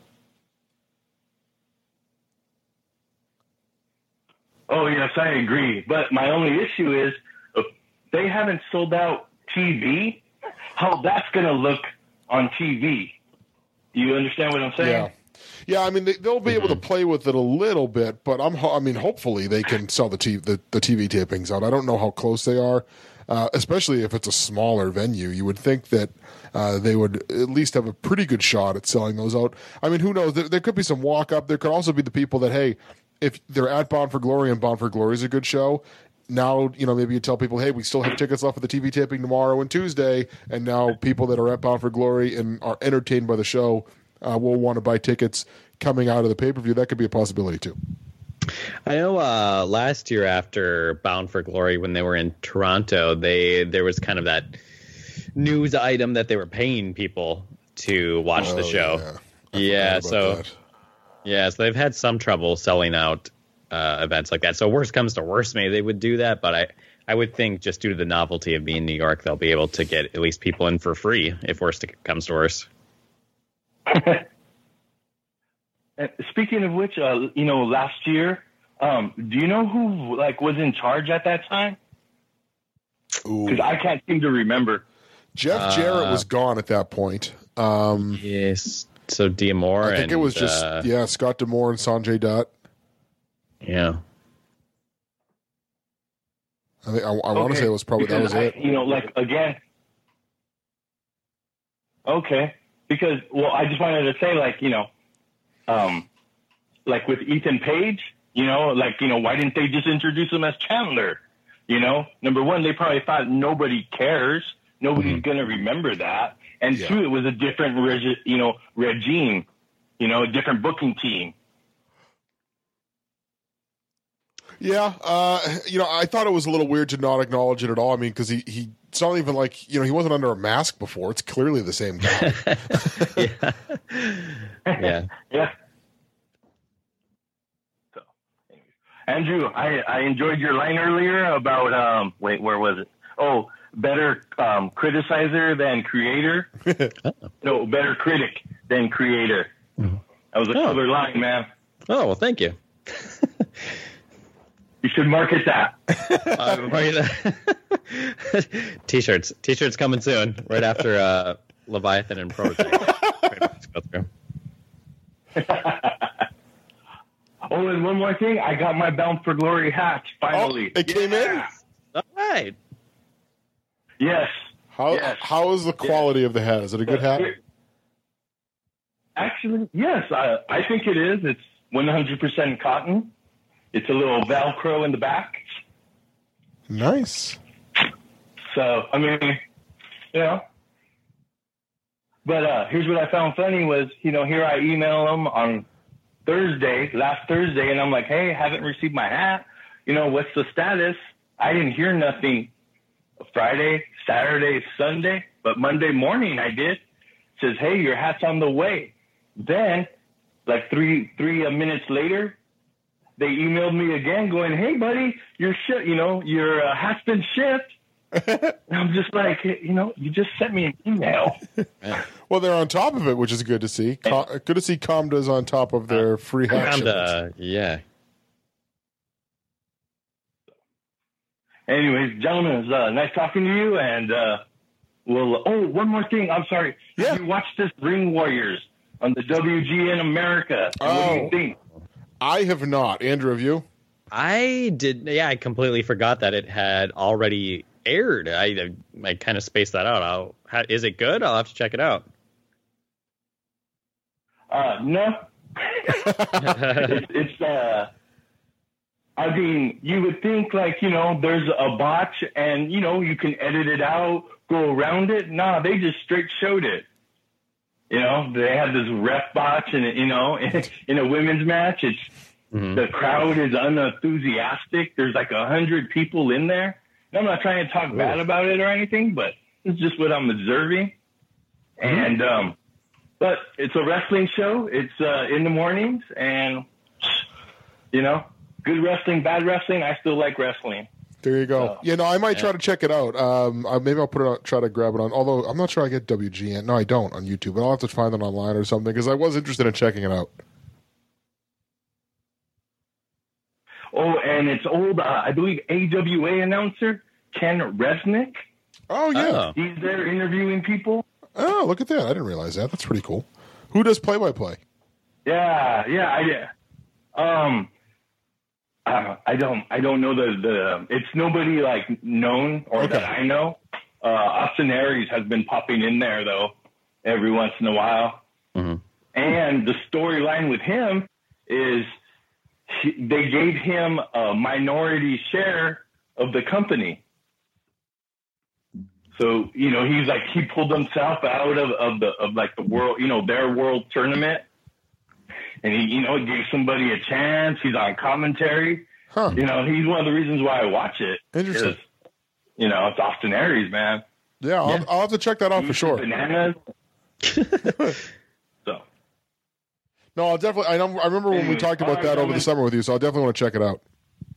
Oh, yes, I agree. But my only issue is if they haven't sold out T V, how that's going to look on T V. Do you understand what I'm saying? Yeah. Yeah, I mean they, they'll be mm-hmm. able to play with it a little bit, but I'm I mean hopefully they can sell the T V, the, the T V tapings out. I don't know how close they are, uh, especially if it's a smaller venue. You would think that uh, they would at least have a pretty good shot at selling those out. I mean, who knows? There, there could be some walk up. There could also be the people that hey, if they're at Bound for Glory and Bound for Glory is a good show. Now, you know, maybe you tell people, hey, we still have tickets left for the T V taping tomorrow and Tuesday, and now people that are at Bound for Glory and are entertained by the show uh, will want to buy tickets coming out of the pay-per-view. That could be a possibility, too. I know uh, last year after Bound for Glory, when they were in Toronto, they there was kind of that news item that they were paying people to watch oh, the show. Yeah, yeah so that. yeah, so they've had some trouble selling out Uh, events like that. So worst comes to worst, maybe they would do that. But I, I would think just due to the novelty of being New York, they'll be able to get at least people in for free if worst comes to worst. Speaking of which, uh, you know, last year, um, do you know who like was in charge at that time? Because I can't seem to remember. Jeff Jarrett uh, was gone at that point. Um, yes. So D'Amore. I think and, it was just uh, yeah, Scott D'Amore and Sanjay Dutt. Yeah, I think I, I okay. want to say it was probably because that was I, it. You know, like again. Okay, because well, I just wanted to say, like you know, um, like with Ethan Page, you know, like you know, why didn't they just introduce him as Chandler? You know, number one, they probably thought nobody cares, nobody's mm-hmm. gonna remember that, and yeah. two, it was a different regi- you know regime, you know, a different booking team. Yeah, uh, you know, I thought it was a little weird to not acknowledge it at all. I mean, because he, he, it's not even like, you know, he wasn't under a mask before. It's clearly the same guy. yeah. Yeah. Yeah. So, Andrew, I, I enjoyed your line earlier about, um, wait, where was it? Oh, better um, criticizer than creator. No, better critic than creator. That was a oh. killer line, man. Oh, well, thank you. You should market that. uh, market that. T-shirts. T-shirts coming soon, right after uh, Leviathan and Prototype. Oh, and one more thing. I got my Bound for Glory hat, finally. Oh, it came yeah. in? All right. Yes. How yes. How is the quality yes. of the hat? Is it a good hat? Actually, yes. I, I think it is. It's one hundred percent cotton. It's a little Velcro in the back. Nice. So, I mean, you know. But uh, here's what I found funny was, you know, here I email them on Thursday, last Thursday, and I'm like, hey, haven't received my hat. You know, what's the status? I didn't hear nothing Friday, Saturday, Sunday, but Monday morning I did. It says, hey, your hat's on the way. Then, like three three uh, minutes later, they emailed me again going, hey, buddy, your ship, you know, your uh, hat's been shipped. And I'm just like, you know, you just sent me an email. Well, they're on top of it, which is good to see. Com- good to see Comda's on top of their free hat Comda, yeah. Anyways, gentlemen, it's uh, nice talking to you. And, uh, well, oh, one more thing. I'm sorry. Yeah. Have you watched this Ring Warriors on the W G N America? And oh. What do you think? I have not. Andrew, have you? I did. Yeah, I completely forgot that it had already aired. I I, I kind of spaced that out. I'll, how, is it good? I'll have to check it out. Uh, no. it's, it's, uh, I mean, you would think like, you know, there's a botch and, you know, you can edit it out, go around it. Nah, they just straight showed it. You know, they had this ref botch and, you know, in, in a women's match, it's, mm-hmm. the crowd is unenthusiastic. There's like a hundred people in there. And I'm not trying to talk bad about it or anything, but it's just what I'm observing. Mm-hmm. And, um, but it's a wrestling show. It's, uh, in the mornings and, you know, good wrestling, bad wrestling. I still like wrestling. There you go. So, yeah, no, I might yeah. try to check it out. Um, uh, maybe I'll put it on, try to grab it on. Although I'm not sure I get W G N. No, I don't on YouTube. But I'll have to find it online or something because I was interested in checking it out. Oh, and it's old, uh, I believe, A W A announcer Ken Resnick. Oh yeah, he's there interviewing people. Oh, look at that! I didn't realize that. That's pretty cool. Who does play by play? Yeah, yeah, I um, uh, I don't, I don't know the the. It's nobody like known or Okay. that I know. Uh, Austin Aries has been popping in there though, every once in a while. Mm-hmm. And the storyline with him is he, they gave him a minority share of the company. So, you know, he's like, he pulled himself out of, of the, of like the world, you know, their world tournament. And he, you know, gave somebody a chance. He's on commentary. Huh. You know, he's one of the reasons why I watch it. Interesting. Is, you know, it's Austin Aries, man. Yeah, I'll, Yeah. I'll have to check that out for Eats sure. Bananas. So, No, I'll definitely. I, know, I remember when we Anyways, talked about all right, that over gentlemen. the summer with you, so I'll definitely want to check it out.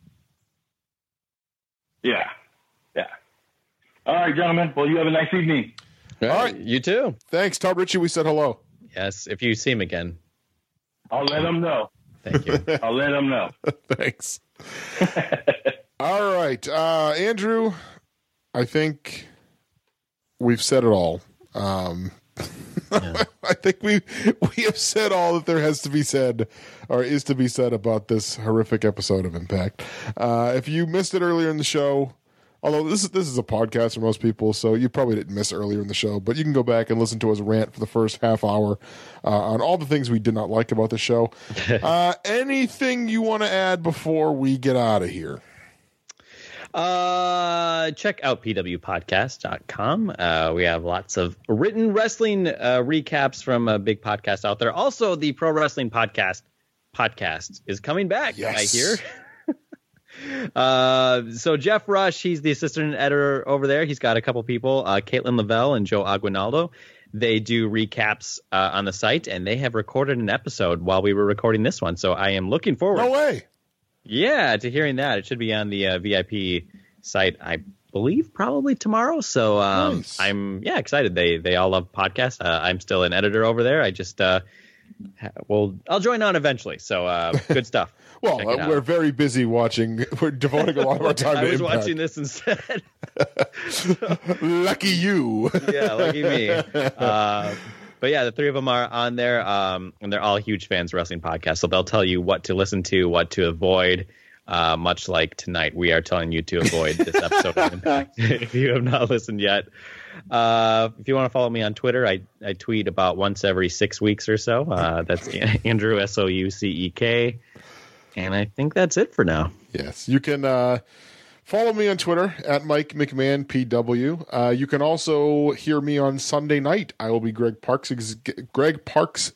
yeah. Yeah. All right, gentlemen. Well, you have a nice evening. All right. You too. Thanks. Tell Richie we said hello. Yes. If you see him again. I'll let them know. Thank you. I'll let them know. Thanks. All right, uh, Andrew. I think we've said it all. Um, Yeah. I think we we have said all that there has to be said, or is to be said about this horrific episode of Impact. Uh, if you missed it earlier in the show, although this is this is a podcast for most people, so you probably didn't miss earlier in the show, but you can go back and listen to us rant for the first half hour uh, on all the things we did not like about the show. uh, anything you want to add before we get out of here? Uh, check out p w podcast dot com. Uh, we have lots of written wrestling uh, recaps from a big podcast out there. Also, the Pro Wrestling Podcast podcast is coming back, Yes. I hear. uh, so Jeff Rush, he's the assistant editor over there. He's got a couple people, uh, Caitlin Lavelle and Joe Aguinaldo. They do recaps uh, on the site, and they have recorded an episode while we were recording this one. So I am looking forward. No way. Yeah, to hearing that. It should be on the uh, V I P site, I believe, probably tomorrow. So um, Nice. I'm yeah excited. They they all love podcasts. Uh, I'm still an editor over there. I just uh, ha- well, I'll join on eventually. So uh, good stuff. Well, Check it uh, out. we're very busy watching. We're devoting a lot of our time I to was Impact. watching this instead. Lucky you. Yeah, lucky me. Uh, but yeah, the three of them are on there, um, and they're all huge fans of wrestling podcasts. So they'll tell you what to listen to, what to avoid. Uh, much like tonight, we are telling you to avoid this episode of Impact if you have not listened yet. Uh, if you want to follow me on Twitter, I, I tweet about once every six weeks or so. Uh, that's Andrew, S O U C E K. And I think that's it for now. Yes, you can uh, follow me on Twitter at Mike McMahon P W. Uh, you can also hear me on Sunday night. I will be Greg Parks. Greg Parks.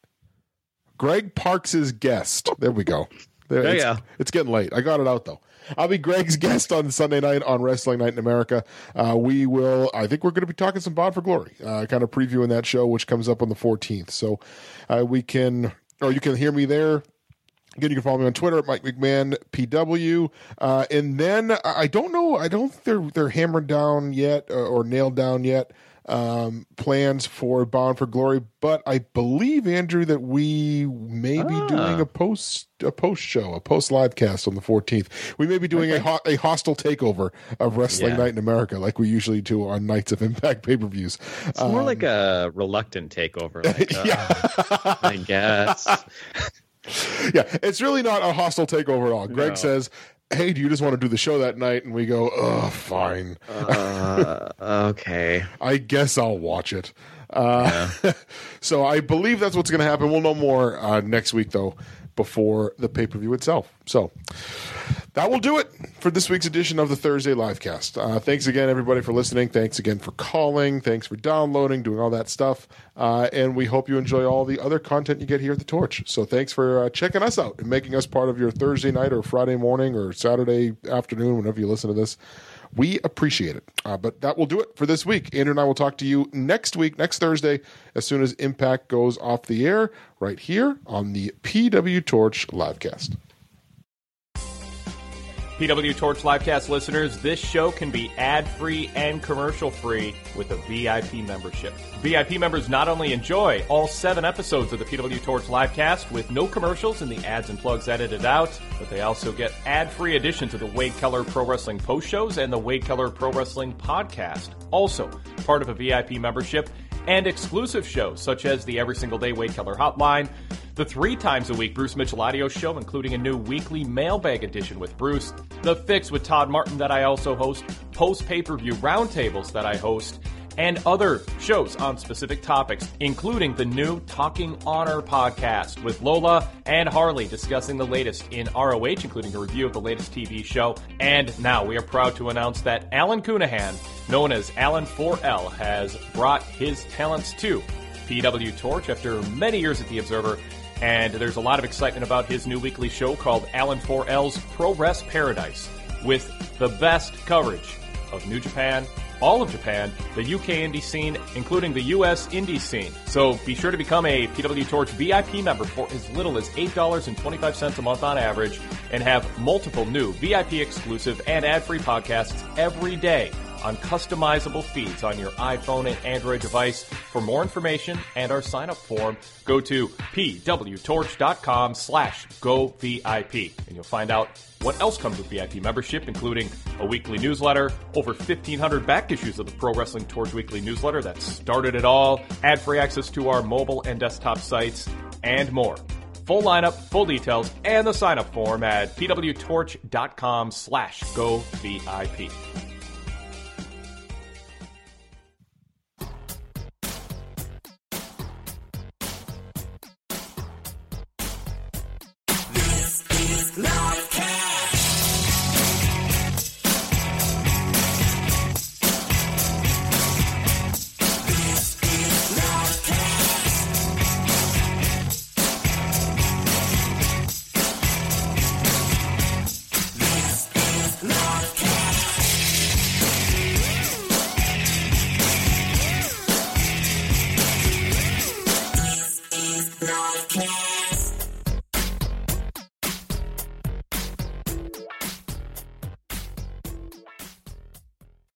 Greg Parks's guest. There we go. There, There you it's, go. it's getting late. I got it out though. I'll be Greg's guest on Sunday night on Wrestling Night in America. Uh, we will. I think we're going to be talking some Bound for Glory, uh, kind of previewing that show, which comes up on the fourteenth. So uh, we can, or you can hear me there. Again, you can follow me on Twitter at Mike McMahon P W, uh, and then I I don't know. I don't think they're they're hammered down yet or, or nailed down yet. Um, plans for Bound for Glory, but I believe, Andrew, that we may be Ah. doing a post a post show, a post live cast on the fourteenth. We may be doing a ho- a hostile takeover of Wrestling Yeah. Night in America, like we usually do on Nights of Impact pay per views. It's more like a reluctant takeover. Like, uh, yeah. I guess. Yeah, it's really not a hostile takeover at all. Greg No. says, "Hey, do you just want to do the show that night?" And we go, "Oh, fine. Uh, okay. I guess I'll watch it." Uh, so I believe that's what's going to happen. We'll know more uh, next week, though, before the pay per view itself. So that will do it for this week's edition of the Thursday Livecast. Uh, thanks again, everybody, for listening. Thanks again for calling. Thanks for downloading, doing all that stuff. Uh, and we hope you enjoy all the other content you get here at The Torch. So thanks for uh, checking us out and making us part of your Thursday night or Friday morning or Saturday afternoon, whenever you listen to this. We appreciate it. Uh, but that will do it for this week. Andrew and I will talk to you next week, next Thursday, as soon as Impact goes off the air, right here on the P W Torch Livecast. P W Torch Livecast listeners, this show can be ad-free and commercial-free with a V I P membership. V I P members not only enjoy all seven episodes of the P W Torch Livecast with no commercials and the ads and plugs edited out, but they also get ad-free additions of the Wade Keller Pro Wrestling post shows and the Wade Keller Pro Wrestling podcast. Also, part of a V I P membership and exclusive shows such as the Every Single Day Wade Keller Hotline, the three times a week Bruce Mitchell audio show, including a new weekly mailbag edition with Bruce, The Fix with Todd Martin that I also host, post pay-per-view roundtables that I host, and other shows on specific topics, including the new Talking Honor podcast with Lola and Harley discussing the latest in R O H, including a review of the latest T V show. And now we are proud to announce that Alan Cunahan, known as Alan four L, has brought his talents to P W Torch after many years at The Observer, and there's a lot of excitement about his new weekly show called Alan four L's Pro Wrest Paradise, with the best coverage of New Japan, all of Japan, the U K indie scene, including the U S indie scene. So be sure to become a P W Torch V I P member for as little as eight dollars and twenty-five cents a month on average, and have multiple new V I P exclusive and ad-free podcasts every day on customizable feeds on your iPhone and Android device. For more information and our sign-up form, go to pwtorch.com slash go VIP, and you'll find out what else comes with V I P membership, including a weekly newsletter, over fifteen hundred back issues of the Pro Wrestling Torch weekly newsletter that started it all, ad-free access to our mobile and desktop sites, and more. Full lineup, full details, and the sign-up form at pwtorch.com slash go VIP.